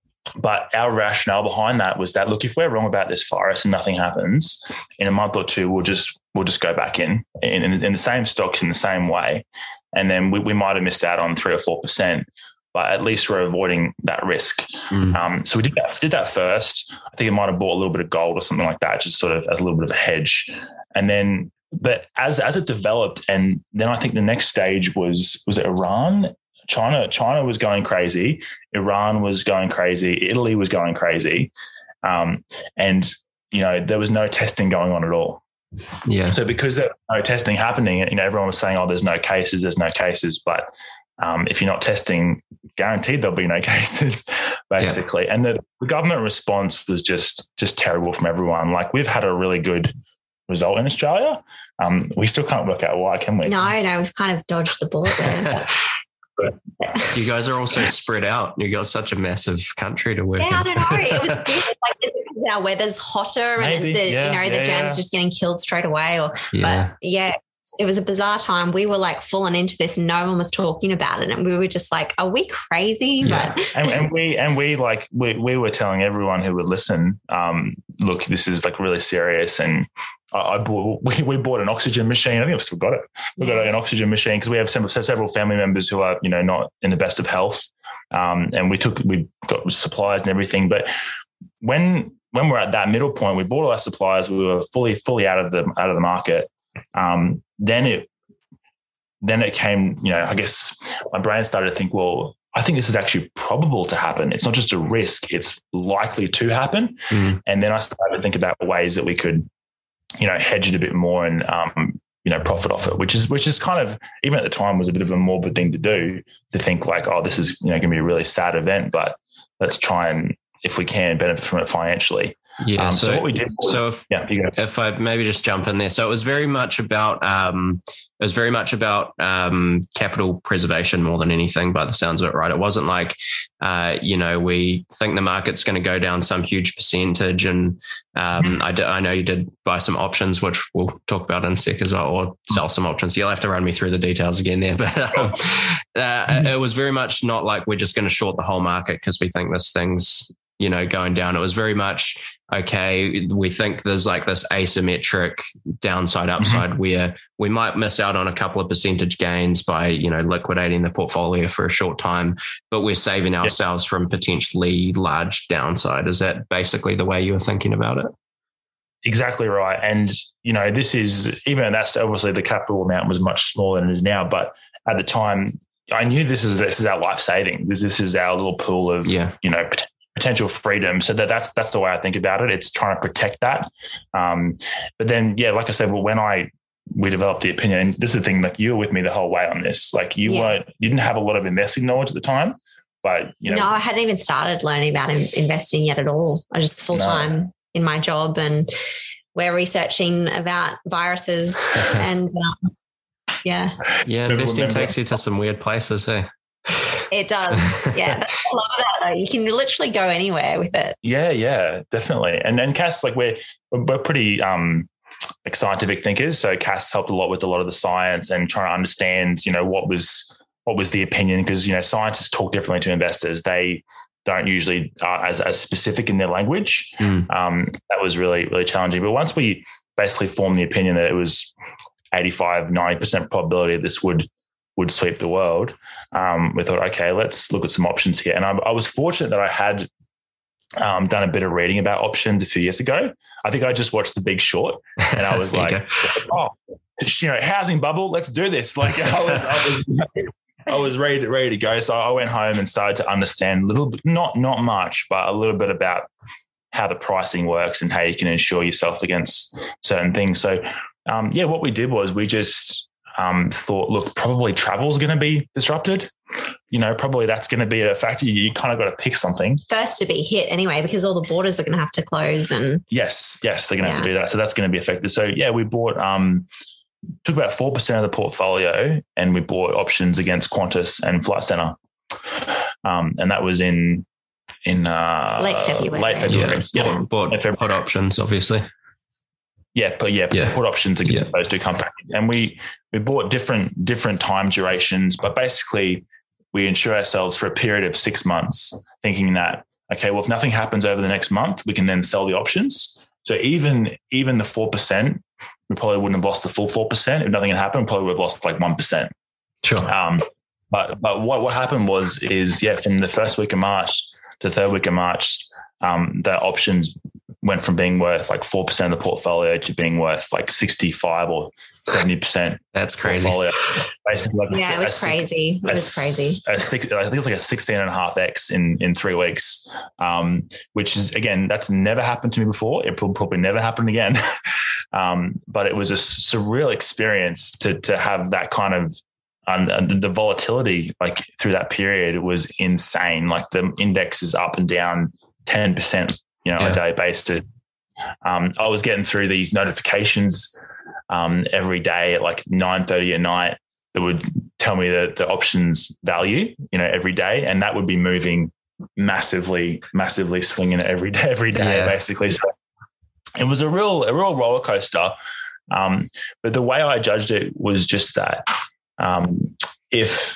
but our rationale behind that was that, look, if we're wrong about this virus and nothing happens, in a month or two, we'll just, we'll just go back in, in, in, in the same stocks in the same way. And then we, we might have missed out on three or four percent, but at least we're avoiding that risk. Mm. Um, so we did that, did that first. I think it might have bought a little bit of gold or something like that, just sort of as a little bit of a hedge. And then, but as as it developed, and then I think the next stage was was it Iran, China. China was going crazy. Iran was going crazy. Italy was going crazy, um, and you know there was no testing going on at all. Yeah. So because there was no testing happening, you know, everyone was saying, "Oh, there's no cases, there's no cases." But um, if you're not testing, guaranteed there'll be no cases, basically. Yeah. And the, the government response was just just terrible from everyone. Like, we've had a really good result in Australia. Um, we still can't work out why, can we? No, no, we've kind of dodged the bullet there. You guys are also spread out. You got such a massive country to work yeah, in. I don't know. It was good. Like our weather's hotter Maybe, and the, yeah, you know, yeah, the germs yeah. just getting killed straight away. Or Yeah. but yeah, it was a bizarre time. We were like falling into this. No one was talking about it. And we were just like, are we crazy? Yeah. But and, and we and we like we, we were telling everyone who would listen, um, look, this is like really serious. And I, I bought we, we bought an oxygen machine. I think I've still got it. We've got an oxygen machine because we have several, several family members who are, you know, not in the best of health. Um, and we took we got supplies and everything. But when when we're at that middle point, we bought all our supplies. We were fully fully out of the out of the market. Um, then it then it came, you know, I guess my brain started to think, well, I think this is actually probable to happen. It's not just a risk, it's likely to happen. Mm. And then I started to think about ways that we could, you know, hedge it a bit more and, um, you know, profit off it, which is, which is kind of, even at the time was a bit of a morbid thing to do, to think like, oh, this is, you know, going to be a really sad event, but let's try and, if we can, benefit from it financially. Yeah. Um, so, so what we did was, so if, yeah, you go. if I maybe just jump in there. So it was very much about, um, it was very much about um, capital preservation more than anything by the sounds of it, right? It wasn't like, uh, you know, we think the market's going to go down some huge percentage. And um, I, d- I know you did buy some options, which we'll talk about in a sec as well, or sell some options. You'll have to run me through the details again there. But um, uh, it was very much not like we're just going to short the whole market because we think this thing's, you know, going down. It was very much, okay, we think there's like this asymmetric downside upside mm-hmm. where we might miss out on a couple of percentage gains by, you know, liquidating the portfolio for a short time, but we're saving ourselves yep. from potentially large downside. Is that basically the way you were thinking about it? Exactly right. And, you know, this is, even that's obviously the capital amount was much smaller than it is now, but at the time I knew this is, this is our life saving. This, this is our little pool of, yeah. you know, potential freedom. So that that's, that's the way I think about it. It's trying to protect that. Um, but then, yeah, like I said, well, when I, we developed the opinion, and this is the thing, like you were with me the whole way on this, like you yeah. weren't, you didn't have a lot of investing knowledge at the time, but you know. No, I hadn't even started learning about investing yet at all. I just full time no. in my job, and we're researching about viruses and um, yeah. Yeah. Investing takes you to some weird places, hey? It does. Yeah. That's a lot of that. You can literally go anywhere with it. Yeah, yeah, definitely. And then Cass, like we're, we're pretty um, like scientific thinkers. So Cass helped a lot with a lot of the science and trying to understand, you know, what was, what was the opinion? Because, you know, scientists talk differently to investors. They don't usually are as, as specific in their language. Mm. Um, that was really, really challenging. But once we basically formed the opinion that it was eighty-five, ninety percent probability this would, would sweep the world. Um, we thought, okay, let's look at some options here. And I, I was fortunate that I had um, done a bit of reading about options a few years ago. I think I just watched The Big Short and I was like, oh, you know, housing bubble, let's do this. Like I was, I was, I was ready to, ready to go. So I went home and started to understand a little bit, not, not much, but a little bit about how the pricing works and how you can insure yourself against certain things. So um, yeah, what we did was we just, Um, thought, look, probably travel is going to be disrupted. You know, probably that's going to be a factor. You, you kind of got to pick something first to be hit anyway, because all the borders are going to have to close. And yes, yes, they're going to yeah. have to do that. So that's going to be affected. So yeah, we bought, um, took about four percent of the portfolio, and we bought options against Qantas and Flight Centre, um, and that was in in uh, late February. Late February. Yeah, yeah. Bought, bought put options, obviously. Yeah, but yeah, yeah. put options against yeah. those two companies. And we we bought different different time durations, but basically we insure ourselves for a period of six months, thinking that, okay, well, if nothing happens over the next month, we can then sell the options. So even even the four percent, we probably wouldn't have lost the full four percent. If nothing had happened, we probably would have lost like one percent. Sure. Um, but but what, what happened was, is, yeah, from the first week of March to the third week of March, um, the options went from being worth like four percent of the portfolio to being worth like sixty-five or seventy percent. That's crazy. Portfolio. Basically, like yeah, a, it was a, crazy. It a, was crazy. A six, I think it's like a sixteen and a half X in, in three weeks, um, which is, again, that's never happened to me before. It will probably never happen again. um, but it was a surreal experience to, to have that kind of, and the volatility like through that period was insane. Like the index is up and down ten percent, you know, yeah. a day basis. Um, I was getting through these notifications um, every day at like nine thirty at night that would tell me the, the options value, you know, every day. And that would be moving massively, massively swinging it every day, every day, yeah. basically. So it was a real, a real roller coaster. Um, but the way I judged it was just that um, if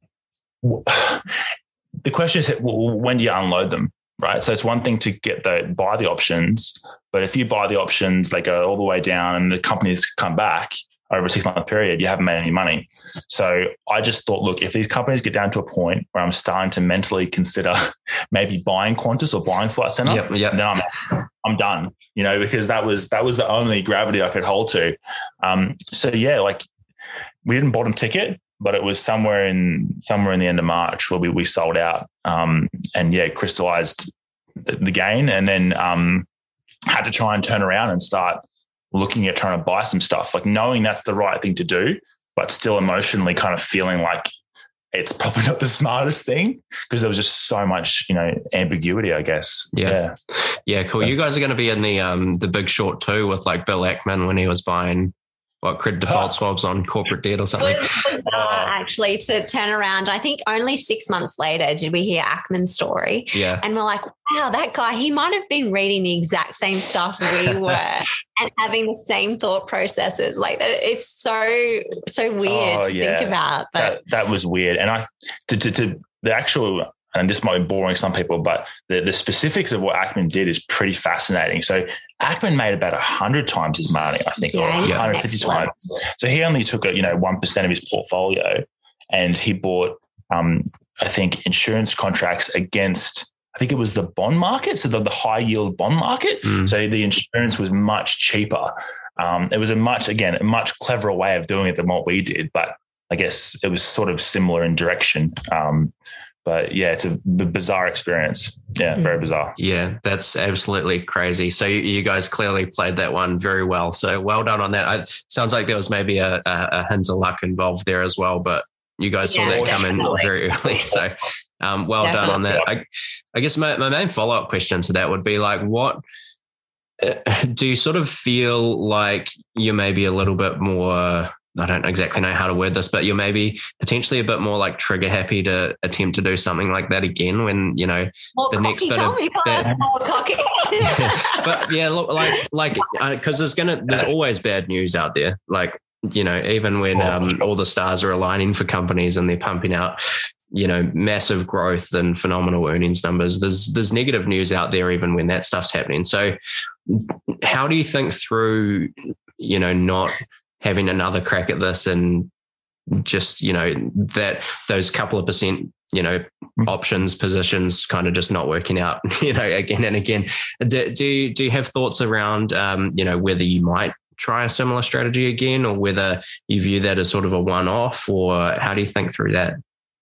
the question is, when do you unload them? Right. So it's one thing to get the buy the options, but if you buy the options, they go all the way down and the companies come back over a six month period, you haven't made any money. So I just thought, look, if these companies get down to a point where I'm starting to mentally consider maybe buying Qantas or buying Flight Centre, yep, yep. then I'm I'm done, you know, because that was that was the only gravity I could hold to. Um, so yeah, like we didn't bottom ticket, but it was somewhere in somewhere in the end of March where we we sold out, um, and yeah, crystallized the, the gain, and then um, had to try and turn around and start looking at trying to buy some stuff, like knowing that's the right thing to do, but still emotionally kind of feeling like it's probably not the smartest thing because there was just so much, you know, ambiguity, I guess. Yeah. Yeah. yeah cool. You guys are going to be in the, um, the Big Short too with like Bill Ackman when he was buying what credit default swaps on corporate debt or something. It was bizarre, actually, to turn around. I think only six months later did we hear Ackman's story. Yeah. And we're like, wow, that guy, he might have been reading the exact same stuff we were and having the same thought processes. Like it's so, so weird oh, to yeah. think about. But that, that was weird. And I, to, to, to the actual, and this might be boring some people, but the, the specifics of what Ackman did is pretty fascinating. So Ackman made about one hundred times his money, I think, yeah, or one hundred fifty times. So he only took a, you know, one percent of his portfolio, and he bought, um, I think, insurance contracts against, I think it was the bond market, so the, the high yield bond market. Mm. So the insurance was much cheaper. Um, it was a much, again, a much cleverer way of doing it than what we did, but I guess it was sort of similar in direction. Um, But yeah, it's a b- bizarre experience. Yeah, very bizarre. Yeah, that's absolutely crazy. So you, you guys clearly played that one very well. So well done on that. I, sounds like there was maybe a, a, a hint of luck involved there as well, but you guys yeah, saw that come in very early. So um, well definitely. done on that. I, I guess my, my main follow-up question to that would be like, what uh, do you sort of feel like you're maybe a little bit more... I don't exactly know how to word this, but you're maybe potentially a bit more like trigger happy to attempt to do something like that again when, you know, more the cocky, next bit of that. More cocky. But yeah, look, like, like, because there's going to, there's always bad news out there. Like, you know, even when um, all the stars are aligning for companies and they're pumping out, you know, massive growth and phenomenal earnings numbers, there's, there's negative news out there even when that stuff's happening. So how do you think through, you know, not having another crack at this and just, you know, that those couple of percent, you know, options, positions kind of just not working out, you know, again and again. Do, do, you, do you have thoughts around, um, you know, whether you might try a similar strategy again or whether you view that as sort of a one-off, or how do you think through that?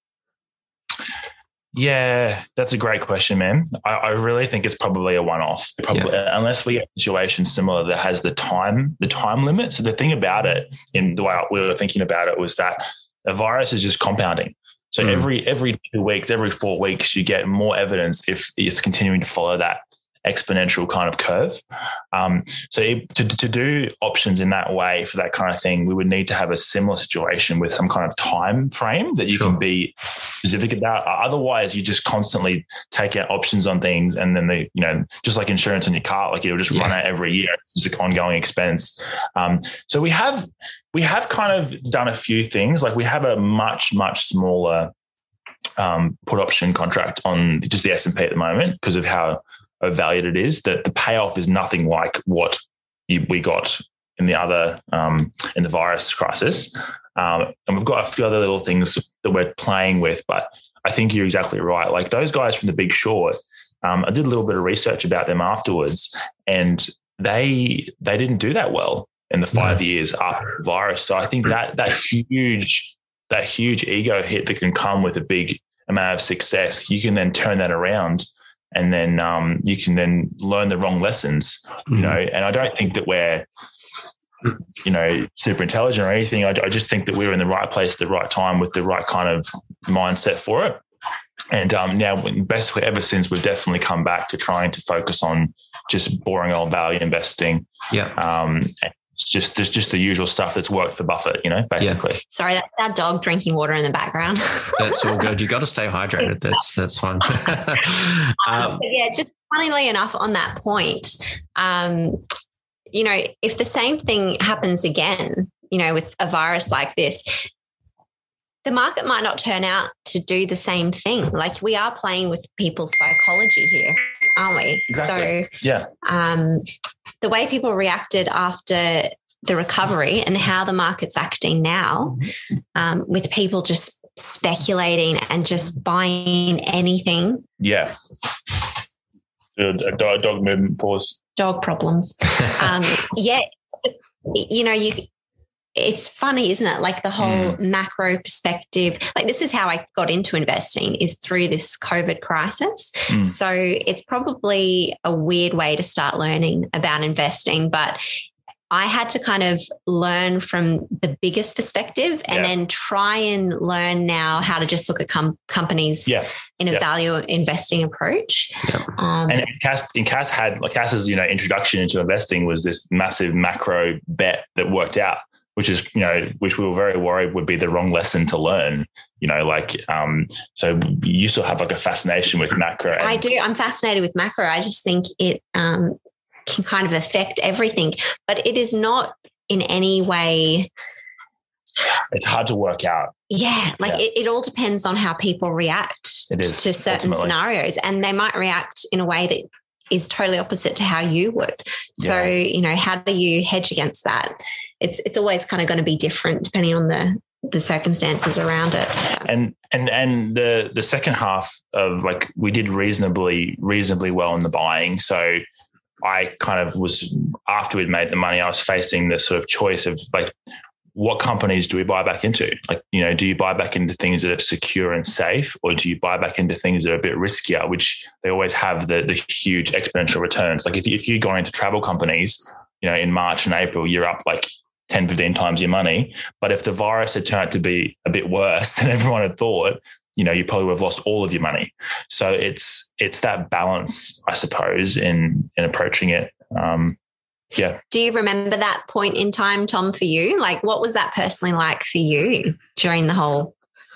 Yeah, that's a great question, man. I, I really think it's probably a one-off. Probably, yeah. Unless we get a situation similar that has the time, the time limit. So the thing about it, in the way we were thinking about it, was that a virus is just compounding. So mm. every every two weeks, every four weeks, you get more evidence if it's continuing to follow that exponential kind of curve. Um, so it, to, to do options in that way for that kind of thing, we would need to have a similar situation with some kind of time frame that you sure. can be specific about. Otherwise, you just constantly take out options on things, and then they, you know, just like insurance on your car, like it'll just yeah. run out every year. It's just an ongoing expense. Um, so we have we have kind of done a few things. Like we have a much much smaller um, put option contract on just the S and P at the moment because of how valued it is. That the payoff is nothing like what you, we got in the other um, in the virus crisis, um, and we've got a few other little things that we're playing with. But I think you're exactly right. Like those guys from The Big Short, um, I did a little bit of research about them afterwards, and they they didn't do that well in the five no. years after the virus. So I think that that huge that huge ego hit that can come with a big amount of success, you can then turn that around. And then um, you can then learn the wrong lessons, you mm. know. And I don't think that we're, you know, super intelligent or anything. I, I just think that we were in the right place at the right time with the right kind of mindset for it. And um, now, basically, ever since, we've definitely come back to trying to focus on just boring old value investing. Yeah. Um, and just there's just the usual stuff that's worked for Buffett, you know, basically. Yeah. Sorry, that's our dog drinking water in the background. That's all good. You got to stay hydrated. That's that's fine. um, but yeah, just funnily enough, on that point, um, you know, if the same thing happens again, you know, with a virus like this, the market might not turn out to do the same thing. Like, we are playing with people's psychology here, aren't we? Exactly. So, yeah. Um, the way people reacted after the recovery and how the market's acting now, um, with people just speculating and just buying anything. Yeah. A dog, dog movement pause. Dog problems. um, yeah. You know, you. It's funny, isn't it? Like the whole mm. macro perspective. Like, this is how I got into investing, is through this COVID crisis. Mm. So it's probably a weird way to start learning about investing, but I had to kind of learn from the biggest perspective and yeah. then try and learn now how to just look at com- companies yeah. in a yeah. value investing approach. Yeah. Um, and Cass, and Cass had, like Cass's, you know, introduction into investing was this massive macro bet that worked out, which is, you know, which we were very worried would be the wrong lesson to learn, you know, like, um, so you still have like a fascination with macro. And- I do. I'm fascinated with macro. I just think it um, can kind of affect everything, but it is not in any way. It's hard to work out. Yeah. Like yeah. It, it all depends on how people react it is, to certain ultimately. scenarios, and they might react in a way that is totally opposite to how you would. Yeah. So, you know, how do you hedge against that? It's it's always kind of going to be different depending on the the circumstances around it. And and and the the second half of, like, we did reasonably reasonably well in the buying. So I kind of was, after we'd made the money, I was facing the sort of choice of, like, what companies do we buy back into? Like, you know, do you buy back into things that are secure and safe, or do you buy back into things that are a bit riskier, which they always have the the huge exponential returns? Like, if if you go into travel companies, you know, in March and April, you're up like ten, fifteen times your money. But if the virus had turned out to be a bit worse than everyone had thought, you know, you probably would have lost all of your money. So it's it's that balance, I suppose, in in approaching it. Um, yeah. Do you remember that point in time, Tom, for you? Like, what was that personally like for you during the whole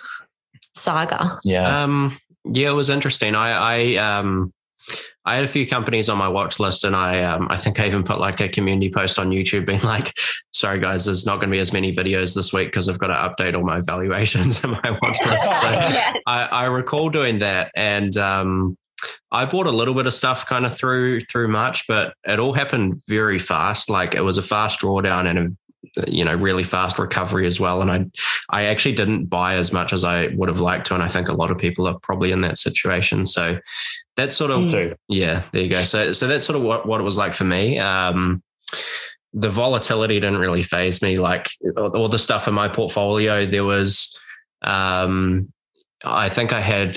saga? Yeah. Um, yeah, it was interesting. I, I, um, I had a few companies on my watch list, and I, um, I think I even put like a community post on YouTube being like, sorry guys, there's not going to be as many videos this week because I've got to update all my valuations in my watch list. So yeah. I, I recall doing that. And, um, I bought a little bit of stuff kind of through through March, but it all happened very fast. Like, it was a fast drawdown and a, you know, really fast recovery as well. And I I actually didn't buy as much as I would have liked to. And I think a lot of people are probably in that situation. So that's sort of, mm. yeah, there you go. So so that's sort of what, what it was like for me. Um, the volatility didn't really faze me. Like, all the stuff in my portfolio, there was, um, I think I had...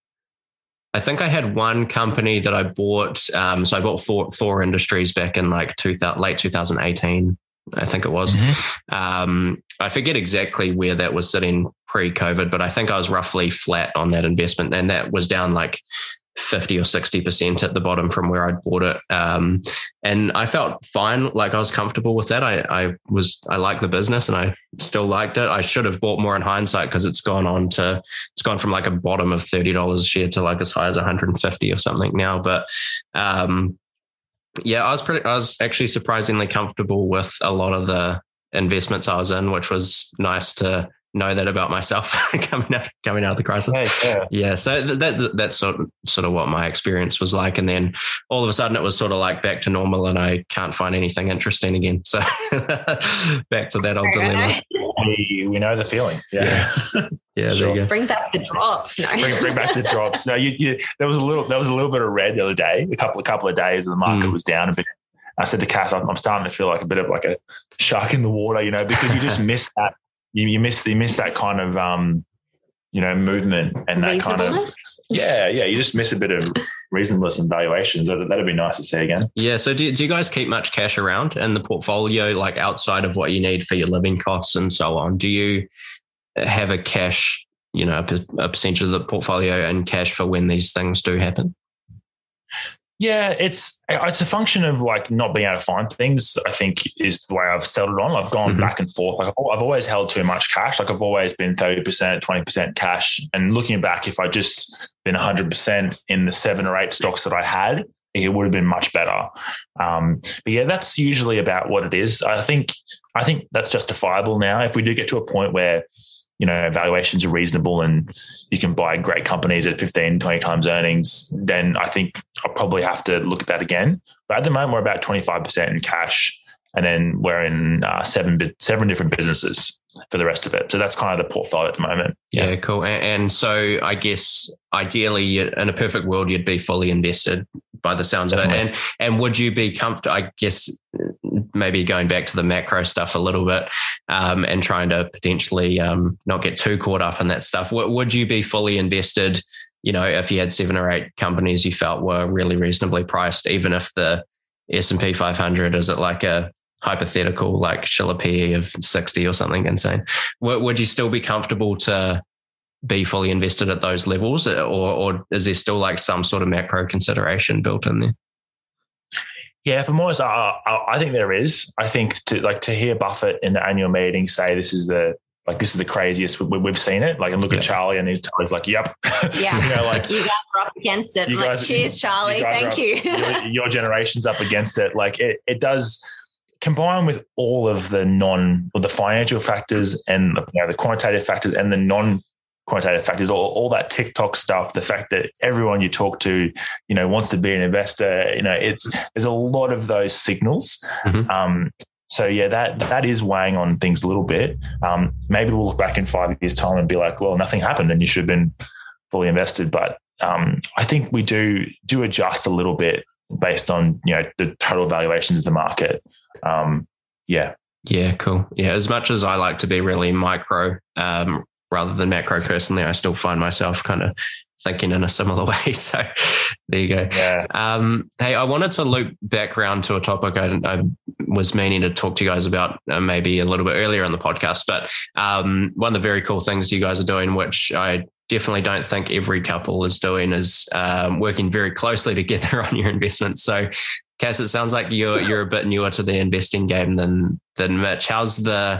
I think I had one company that I bought. Um, so I bought Thor, Thor Industries back in like two thousand, late two thousand eighteen, I think it was. Mm-hmm. Um, I forget exactly where that was sitting pre-COVID, but I think I was roughly flat on that investment, and that was down like fifty or sixty percent at the bottom from where I'd bought it. Um, and I felt fine. Like, I was comfortable with that. I, I was, I liked the business and I still liked it. I should have bought more in hindsight, because it's gone on to, it's gone from like a bottom of thirty dollars a share to like as high as one hundred fifty or something now. But, um, yeah, I was pretty, I was actually surprisingly comfortable with a lot of the investments I was in, which was nice to know that about myself coming out coming out of the crisis. Hey, yeah. yeah. So that, that that's sort of, sort of what my experience was like. And then all of a sudden it was sort of like back to normal, and I can't find anything interesting again. So back to that old dilemma. We, we know the feeling. Yeah. Yeah. yeah sure. There you go. Bring back the drop. No. bring, bring back the drops. No, you, you, there was a little, there was a little bit of red the other day, a couple, a couple of days, and the market mm. was down a bit. I said to Cass, I'm, I'm starting to feel like a bit of like a shark in the water, you know, because you just miss that. You, you miss you miss that kind of um, you know, movement and that kind of yeah yeah. You just miss a bit of reasonableness and valuations. That, that'd be nice to see again. Yeah. So do do you guys keep much cash around in the portfolio, like outside of what you need for your living costs and so on? Do you have a cash, you know, a percentage of the portfolio in cash for when these things do happen? Yeah, it's it's a function of like not being able to find things, I think, is the way I've settled on. I've gone mm-hmm. back and forth. Like I've always held too much cash. Like I've always been thirty percent, twenty percent cash. And looking back, if I just been one hundred percent in the seven or eight stocks that I had, it would have been much better. Um, but yeah, that's usually about what it is. I think I think that's justifiable now. If we do get to a point where, you know, valuations are reasonable and you can buy great companies at fifteen, twenty times earnings, then I think I'll probably have to look at that again. But at the moment, we're about twenty-five percent in cash, and then we're in uh, seven seven different businesses for the rest of it. So that's kind of the portfolio at the moment. Yeah, yeah cool. And, and so I guess ideally in a perfect world, you'd be fully invested by the sounds Definitely. of it. And, and would you be comfortable, I guess, maybe going back to the macro stuff a little bit um, and trying to potentially um, not get too caught up in that stuff. W- would you be fully invested, you know, if you had seven or eight companies you felt were really reasonably priced, even if the S and P five hundred is at like a hypothetical, like Schiller P E of sixty or something insane? W- would you still be comfortable to be fully invested at those levels, or, or is there still like some sort of macro consideration built in there? Yeah, for more, I, I think there is. I think to like to hear Buffett in the annual meeting say this is the like this is the craziest we, we've seen it. Like, and look yeah. at Charlie, and he's Charlie's like, "Yep." Yeah, you know, like you guys are up against it. You like, guys, cheers, Charlie. You Thank up, you. your, your generation's up against it. Like, it, it does combine with all of the non, or the financial factors, and you know, the quantitative factors, and the non. quantitative factors, all, all that TikTok stuff, the fact that everyone you talk to, you know, wants to be an investor, you know, it's, there's a lot of those signals. Mm-hmm. Um, so yeah, that, that is weighing on things a little bit. Um, maybe we'll look back in five years time and be like, well, nothing happened and you should have been fully invested. But um, I think we do, do adjust a little bit based on, you know, the total valuations of the market. Um, yeah. Yeah. Cool. Yeah. As much as I like to be really micro, um, rather than macro personally, I still find myself kind of thinking in a similar way. So there you go. Yeah. Um, hey, I wanted to loop back around to a topic I, I was meaning to talk to you guys about uh, maybe a little bit earlier in the podcast, but um, one of the very cool things you guys are doing, which I definitely don't think every couple is doing, is um, working very closely together on your investments. So Cass, it sounds like you're you're a bit newer to the investing game than than Mitch. How's the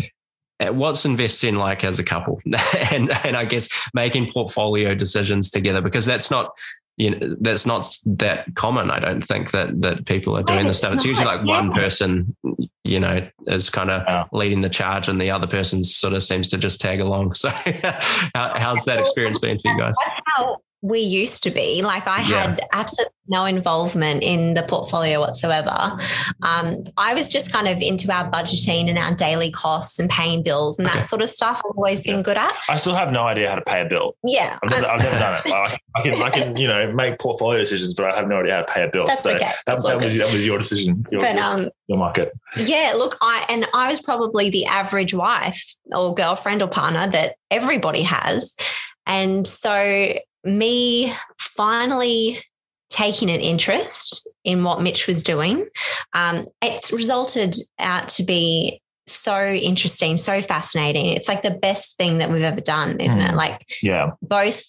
What's investing like as a couple, and and I guess making portfolio decisions together, because that's not you know that's not that common. I don't think that that people are doing this stuff. It's usually like one person, you know, is kind of leading the charge, and the other person sort of seems to just tag along. So, how, how's that experience been for you guys? That's how we used to be. Like I had yeah. absolutely no involvement in the portfolio whatsoever. Um, I was just kind of into our budgeting and our daily costs and paying bills and that okay. sort of stuff. I've always been yeah. good at. I still have no idea how to pay a bill. Yeah. I've never, I've never done it. Like, I can, I can, you know, make portfolio decisions, but I have no idea how to pay a bill. That's so okay. That, that was that was your decision. Your, but, um, your market. Yeah. Look, I and I was probably the average wife or girlfriend or partner that everybody has, and so me finally taking an interest in what Mitch was doing, um, it's resulted out to be so interesting, so fascinating. It's like the best thing that we've ever done, isn't mm. it? Like, yeah, both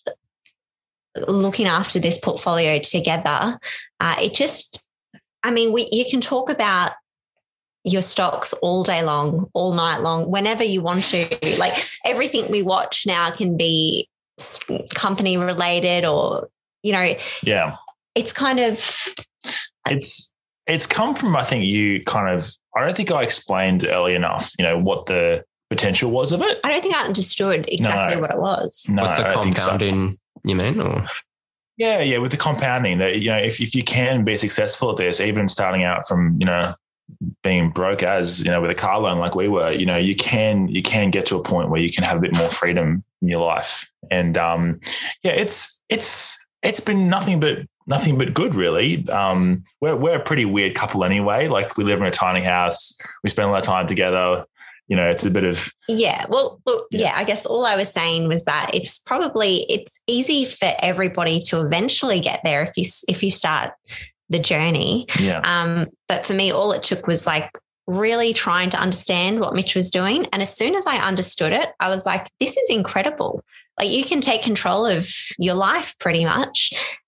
looking after this portfolio together. Uh, it just, I mean, we you can talk about your stocks all day long, all night long, whenever you want to. Like everything we watch now can be company related, or you know, yeah, it's kind of it's it's come from, I think you kind of I don't think I explained early enough, you know, what the potential was of it. I don't think I understood exactly no, what it was. No, with the compounding, so. You mean? Or yeah, yeah, with the compounding, that you know, if if you can be successful at this, even starting out from, you know, being broke as, you know, with a car loan like we were, you know, you can you can get to a point where you can have a bit more freedom in your life. And um, yeah, it's it's it's been nothing but nothing but good, really. Um, we're we're a pretty weird couple anyway. Like we live in a tiny house, we spend a lot of time together. You know, it's a bit of yeah. Well, look, yeah. yeah. I guess all I was saying was that it's probably it's easy for everybody to eventually get there if you if you start the journey. Yeah. Um, but for me, all it took was like really trying to understand what Mitch was doing. And as soon as I understood it, I was like, this is incredible. Like you can take control of your life pretty much.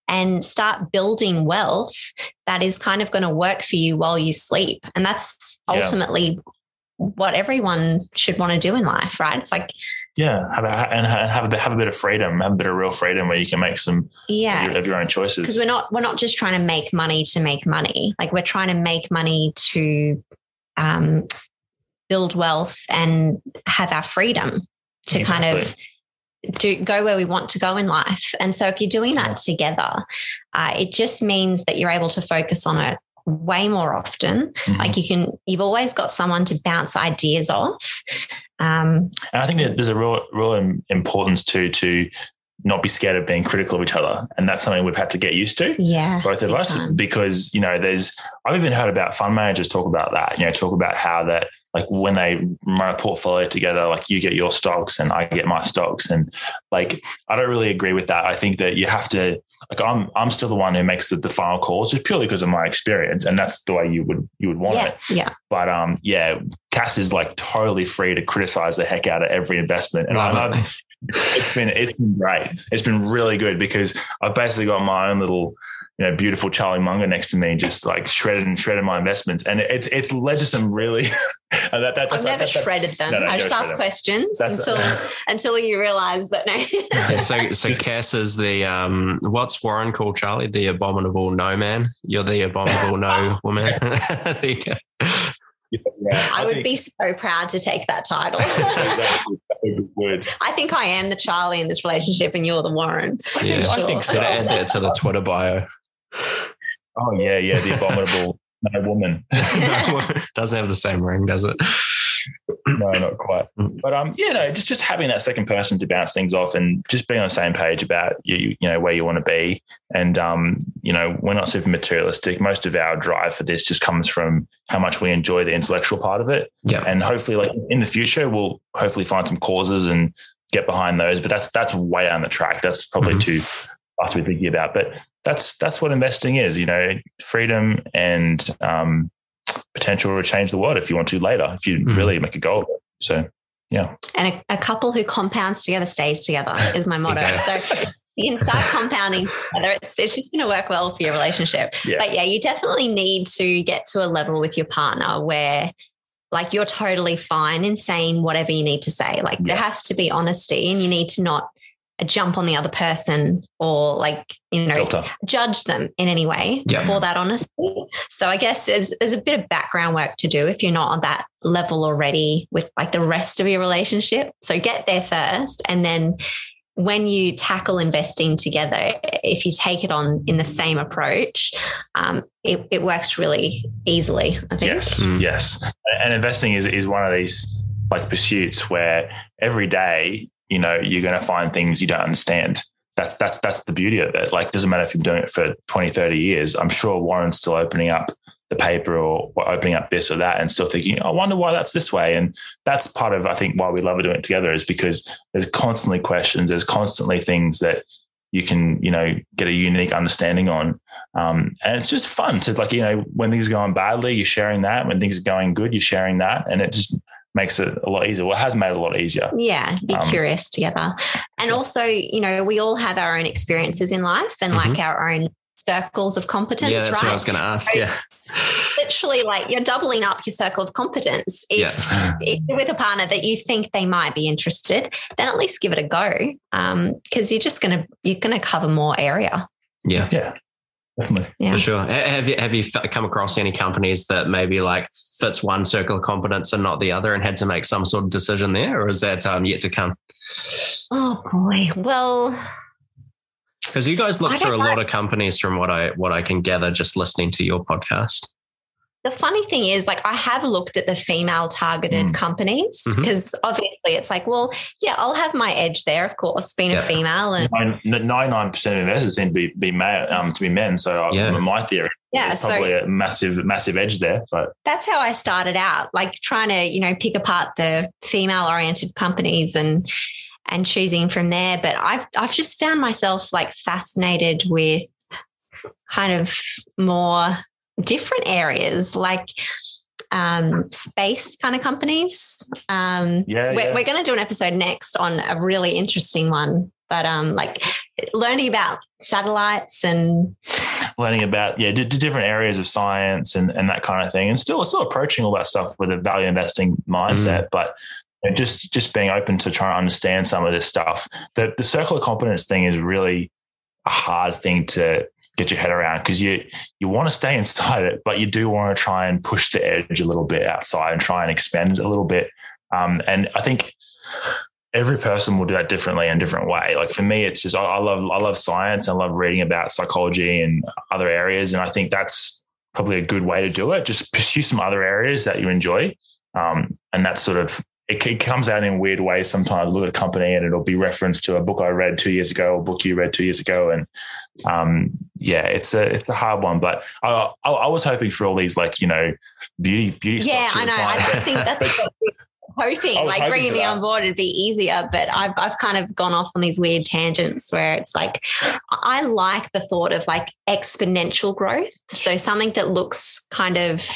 and start building wealth that is kind of going to work for you while you sleep. And that's ultimately yeah. what everyone should want to do in life, right? It's like, yeah, have a, and have a, have a bit of freedom, have a bit of real freedom where you can make some yeah. of your, of your own choices. Because we're not we're not just trying to make money to make money. Like we're trying to make money to um, build wealth and have our freedom to exactly. kind of do go where we want to go in life. And so if you're doing that together, uh, it just means that you're able to focus on it way more often. Mm-hmm. Like you can, you've always got someone to bounce ideas off. Um, and I think that there's a real, real importance to, to not be scared of being critical of each other. And that's something we've had to get used to. Yeah. Both of us, can. because, you know, there's, I've even heard about fund managers talk about that, you know, talk about how that, like when they run a portfolio together, like you get your stocks and I get my stocks. And like, I don't really agree with that. I think that you have to, like, I'm, I'm still the one who makes the, the final calls just purely because of my experience. And that's the way you would, you would want yeah, it. Yeah. But um, yeah, Cass is like totally free to criticize the heck out of every investment. And I've, I've it's been, it's been great. It's been really good because I've basically got my own little, you know, beautiful Charlie Munger next to me, just like shredded and shredded my investments. And it's, it's led to some really, that, that, that's, I've never that, that, shredded them. No, no, I just ask questions that's, until, uh, until you realize that no. yeah, so, so Cass is the, um, what's Warren called Charlie? The abominable no man. You're the abominable no woman. There you go. Yeah, I, I would think, be so proud to take that title. would. I think I am the Charlie in this relationship and you're the Warren. Yeah, sure. I think so. Add that to the Twitter bio. Oh, yeah, yeah, the abominable no woman. No, doesn't have the same ring, does it? No, not quite. But um, yeah, no, just just having that second person to bounce things off and just being on the same page about you, you know, where you want to be. And um, you know, we're not super materialistic. Most of our drive for this just comes from how much we enjoy the intellectual part of it. Yeah. And hopefully, like in the future, we'll hopefully find some causes and get behind those. But that's that's way down the track. That's probably mm-hmm. too fast to be thinking about. But that's that's what investing is. You know, freedom and um. potential to change the world if you want to later, if you mm. really make a goal of it. So, yeah. And a, a couple who compounds together stays together is my motto. Okay. So you can start compounding together. It's, it's just going to work well for your relationship. Yeah. But yeah, you definitely need to get to a level with your partner where like you're totally fine in saying whatever you need to say. Like yeah. there has to be honesty and you need to not jump on the other person or like, you know, Filter. judge them in any way yeah. for that honesty. So I guess there's, there's a bit of background work to do if you're not on that level already with like the rest of your relationship. So get there first. And then when you tackle investing together, if you take it on in the same approach, um, it, it works really easily, I think. Yes, mm. yes. And investing is, is one of these like pursuits where every day, you know, you're going to find things you don't understand. That's that's that's the beauty of it. Like, doesn't matter if you're doing it for twenty, thirty years. I'm sure Warren's still opening up the paper or, or opening up this or that and still thinking, I wonder why that's this way. And that's part of, I think, why we love doing it together is because there's constantly questions. There's constantly things that you can, you know, get a unique understanding on. Um, and it's just fun to like, you know, when things are going badly, you're sharing that. When things are going good, you're sharing that. And it just makes it a lot easier. Well, it has made it a lot easier. Yeah, be um, curious together. And yeah. also, you know, we all have our own experiences in life and mm-hmm. like our own circles of competence, yeah, that's right? what I was going to ask, so yeah. Literally, like you're doubling up your circle of competence. If, yeah. if you're with a partner that you think they might be interested, then at least give it a go um, because you're just going to, you're going to cover more area. Yeah. Yeah. Definitely. Yeah. For sure. Have you have you come across any companies that maybe like fits one circle of competence and not the other, and had to make some sort of decision there, or is that um, yet to come? Oh boy, well, because you guys look through a lot of companies, from what I what I can gather, just listening to your podcast. The funny thing is, like, I have looked at the female targeted mm. companies because mm-hmm. obviously it's like, well, yeah, I'll have my edge there, of course, being yeah. a female. And ninety-nine percent of investors seem to be, be male, um, to be men. So yeah. my theory, yeah, there's probably so a massive, massive edge there. But that's how I started out, like trying to, you know, pick apart the female oriented companies and and choosing from there. But I've I've just found myself like fascinated with kind of more different areas like um, space kind of companies. Um, yeah, we're, yeah. we're going to do an episode next on a really interesting one, but um, like learning about satellites and learning about yeah d- different areas of science and, and that kind of thing, and still still approaching all that stuff with a value investing mindset, mm. but you know, just just being open to trying to understand some of this stuff. The the circle of competence thing is really a hard thing to get your head around, because you you want to stay inside it, but you do want to try and push the edge a little bit outside and try and expand it a little bit. Um, and I think every person will do that differently in a different way. Like for me, it's just I, I love I love science. I love reading about psychology and other areas, and I think that's probably a good way to do it. Just pursue some other areas that you enjoy, um, and that's sort of. It, it comes out in weird ways sometimes. Look at a company and it'll be referenced to a book I read two years ago or a book you read two years ago. And um, yeah, it's a it's a hard one. But I, I, I was hoping for all these like, you know, beauty, beauty yeah, stuff. I know. I think that's hoping, like hoping bringing me on board would be easier. But I've, I've kind of gone off on these weird tangents where it's like, I like the thought of like exponential growth. So something that looks kind of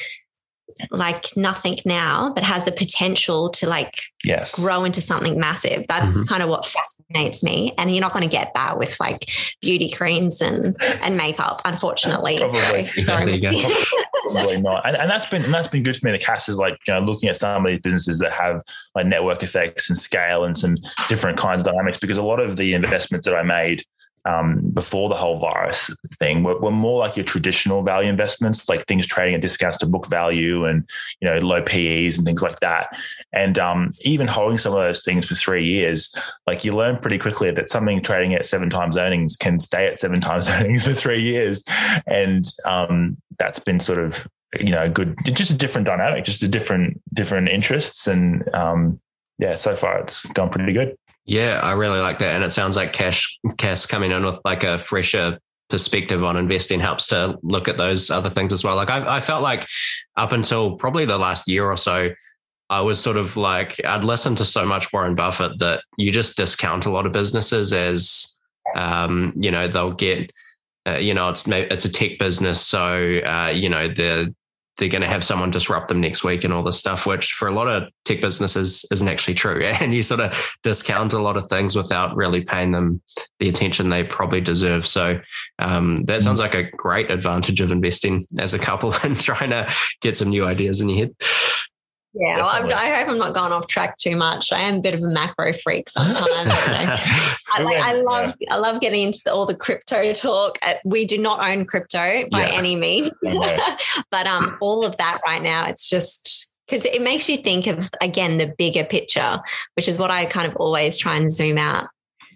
like nothing now, but has the potential to like yes. grow into something massive. That's mm-hmm. kind of what fascinates me. And you're not going to get that with like beauty creams and, and makeup, unfortunately. Probably. So, sorry. Probably not. And, and that's been, and that's been good for me. The cast is like, you know, looking at some of these businesses that have like network effects and scale and some different kinds of dynamics, because a lot of the investments that I made Um, before the whole virus thing were, were more like your traditional value investments, like things trading at discounts to book value and, you know, low P Es and things like that. And um, even holding some of those things for three years, like you learn pretty quickly that something trading at seven times earnings can stay at seven times earnings for three years. And um, that's been sort of, you know, good, just a different dynamic, just a different, different interests. And um, yeah, so far it's gone pretty good. Yeah, I really like that. And it sounds like Cash Cass coming in with like a fresher perspective on investing helps to look at those other things as well. Like I, I felt like up until probably the last year or so, I was sort of like, I'd listened to so much Warren Buffett that you just discount a lot of businesses as, um, you know, they'll get, uh, you know, it's it's a tech business. So, uh, you know, they're, they're going to have someone disrupt them next week and all this stuff, which for a lot of tech businesses isn't actually true. And you sort of discount a lot of things without really paying them the attention they probably deserve. So um, that sounds like a great advantage of investing as a couple and trying to get some new ideas in your head. Yeah, well, I'm, I hope I'm not going off track too much. I am a bit of a macro freak sometimes. You know. I, like, I love, yeah. I love getting into the, all the crypto talk. We do not own crypto by yeah. any means, but um, all of that right now, it's just because it makes you think of again the bigger picture, which is what I kind of always try and zoom out.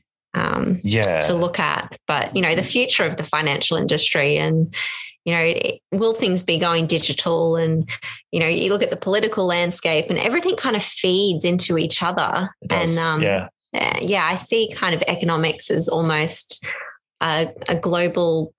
Um, yeah. to look at, but you know, the future of the financial industry and. You know, will things be going digital? And, you know, you look at the political landscape and everything kind of feeds into each other. And, um, yeah. yeah, I see kind of economics as almost a, a global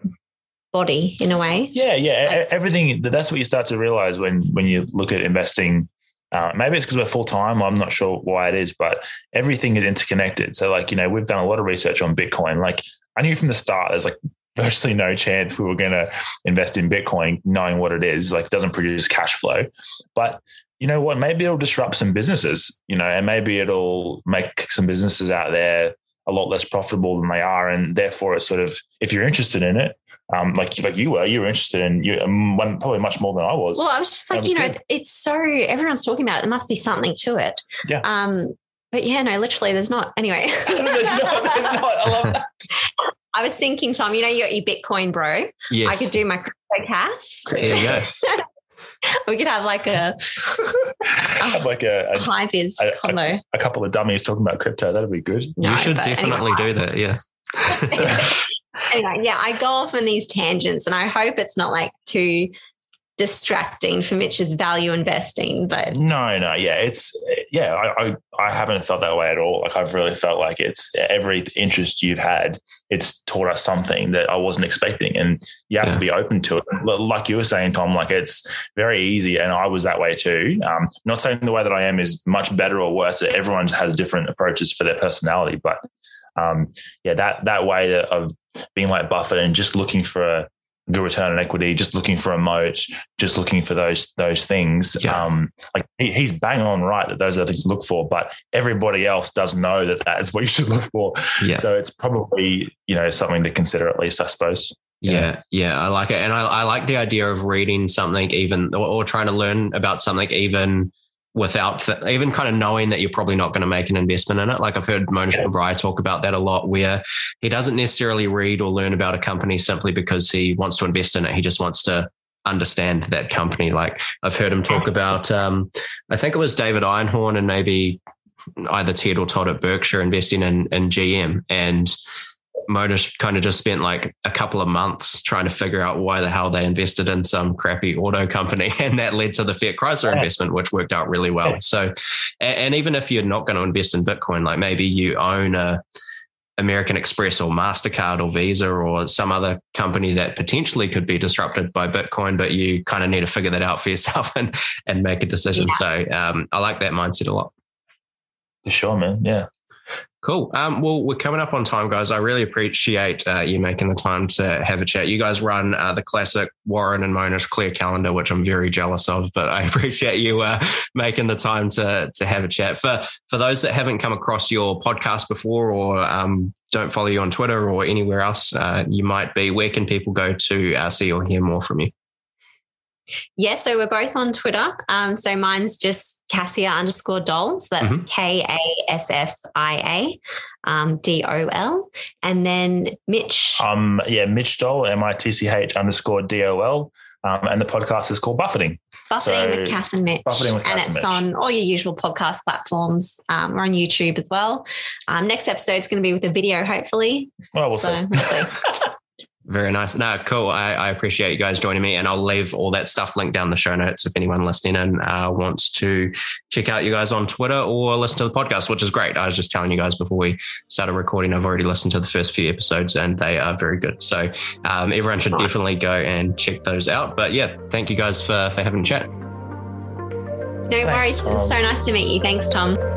body in a way. Yeah, yeah. Like, everything, that's what you start to realize when, when you look at investing. Uh, maybe it's because we're full time. I'm not sure why it is, but everything is interconnected. So like, you know, we've done a lot of research on Bitcoin. Like I knew from the start, there's like, virtually no chance we were going to invest in Bitcoin knowing what it is. Like it doesn't produce cash flow, but you know what, maybe it'll disrupt some businesses, you know, and maybe it'll make some businesses out there a lot less profitable than they are. And therefore it's sort of, if you're interested in it, um, like, like you were, you were interested in you, um, one, probably much more than I was. Well, I was just like, you know, good. It's so, everyone's talking about it. There must be something to it. Yeah. Um, but yeah, no, literally there's not. Anyway. there's not, there's not. I love that. I was thinking, Tom, you know, you got your Bitcoin bro. Yes. I could do my crypto cast. Yes. We could have like a, have like a, a high vis a, combo. A, a couple of dummies talking about crypto. That'd be good. No, you should definitely anyway. do that. Yeah. Anyway, yeah, I go off on these tangents and I hope it's not like too distracting for Mitch's value investing, but no, no, yeah, it's yeah, I, I, I haven't felt that way at all. Like I've really felt like it's every interest you've had, it's taught us something that I wasn't expecting, and you have yeah. to be open to it. Like you were saying, Tom, like it's very easy, and I was that way too. Um, not saying the way that I am is much better or worse. Everyone has different approaches for their personality, but um, yeah, that that way of being like Buffett and just looking for a good return on equity, just looking for a moat, just looking for those those things. Yeah. Um, like he, he's bang on right that those are things to look for, but everybody else does know that that is what you should look for. Yeah. So it's probably, you know, something to consider at least, I suppose. Yeah, yeah, yeah, I like it. And I, I like the idea of reading something even, or, or trying to learn about something even without, th- even kind of knowing that you're probably not going to make an investment in it. Like I've heard Mohnish Yeah. Pabrai talk about that a lot, where he doesn't necessarily read or learn about a company simply because he wants to invest in it. He just wants to understand that company. Like I've heard him talk about, um, I think it was David Einhorn and maybe either Ted or Todd at Berkshire investing in, in G M, and Mohnish kind of just spent like a couple of months trying to figure out why the hell they invested in some crappy auto company. And that led to the Fiat Chrysler investment, which worked out really well. So, and, and even if you're not going to invest in Bitcoin, like maybe you own a American Express or MasterCard or Visa or some other company that potentially could be disrupted by Bitcoin, but you kind of need to figure that out for yourself and, and make a decision. Yeah. So um, I like that mindset a lot. For sure, man. Yeah. Cool. Um, well, we're coming up on time, guys. I really appreciate uh, you making the time to have a chat. You guys run uh, the classic Warren and Mohnish Clear Calendar, which I'm very jealous of, but I appreciate you uh, making the time to to have a chat. For for those that haven't come across your podcast before or um, don't follow you on Twitter or anywhere else uh, you might be, where can people go to uh, see or hear more from you? Yeah, so we're both on Twitter. Um, so mine's just Cassia underscore Dol. So that's mm-hmm. K A S S I A um, D O L. And then Mitch. Um, yeah, Mitch Dol, M I T C H underscore D O L. Um, and the podcast is called Buffeting. Buffeting so, with Cass and Mitch. Buffeting with Cass and and it's Mitch. on all your usual podcast platforms. Um, we're on YouTube as well. Um, next episode's going to be with a video, hopefully. Well, we'll so, see. We'll see. Very nice. No, cool. I, I appreciate you guys joining me, and I'll leave all that stuff linked down the show notes if anyone listening in uh, wants to check out you guys on Twitter or listen to the podcast, which is great. I was just telling you guys before we started recording, I've already listened to the first few episodes and they are very good. So um, everyone should definitely go and check those out. But yeah, thank you guys for, for having a chat. No Thanks, worries. Tom. It's so nice to meet you. Thanks, Tom.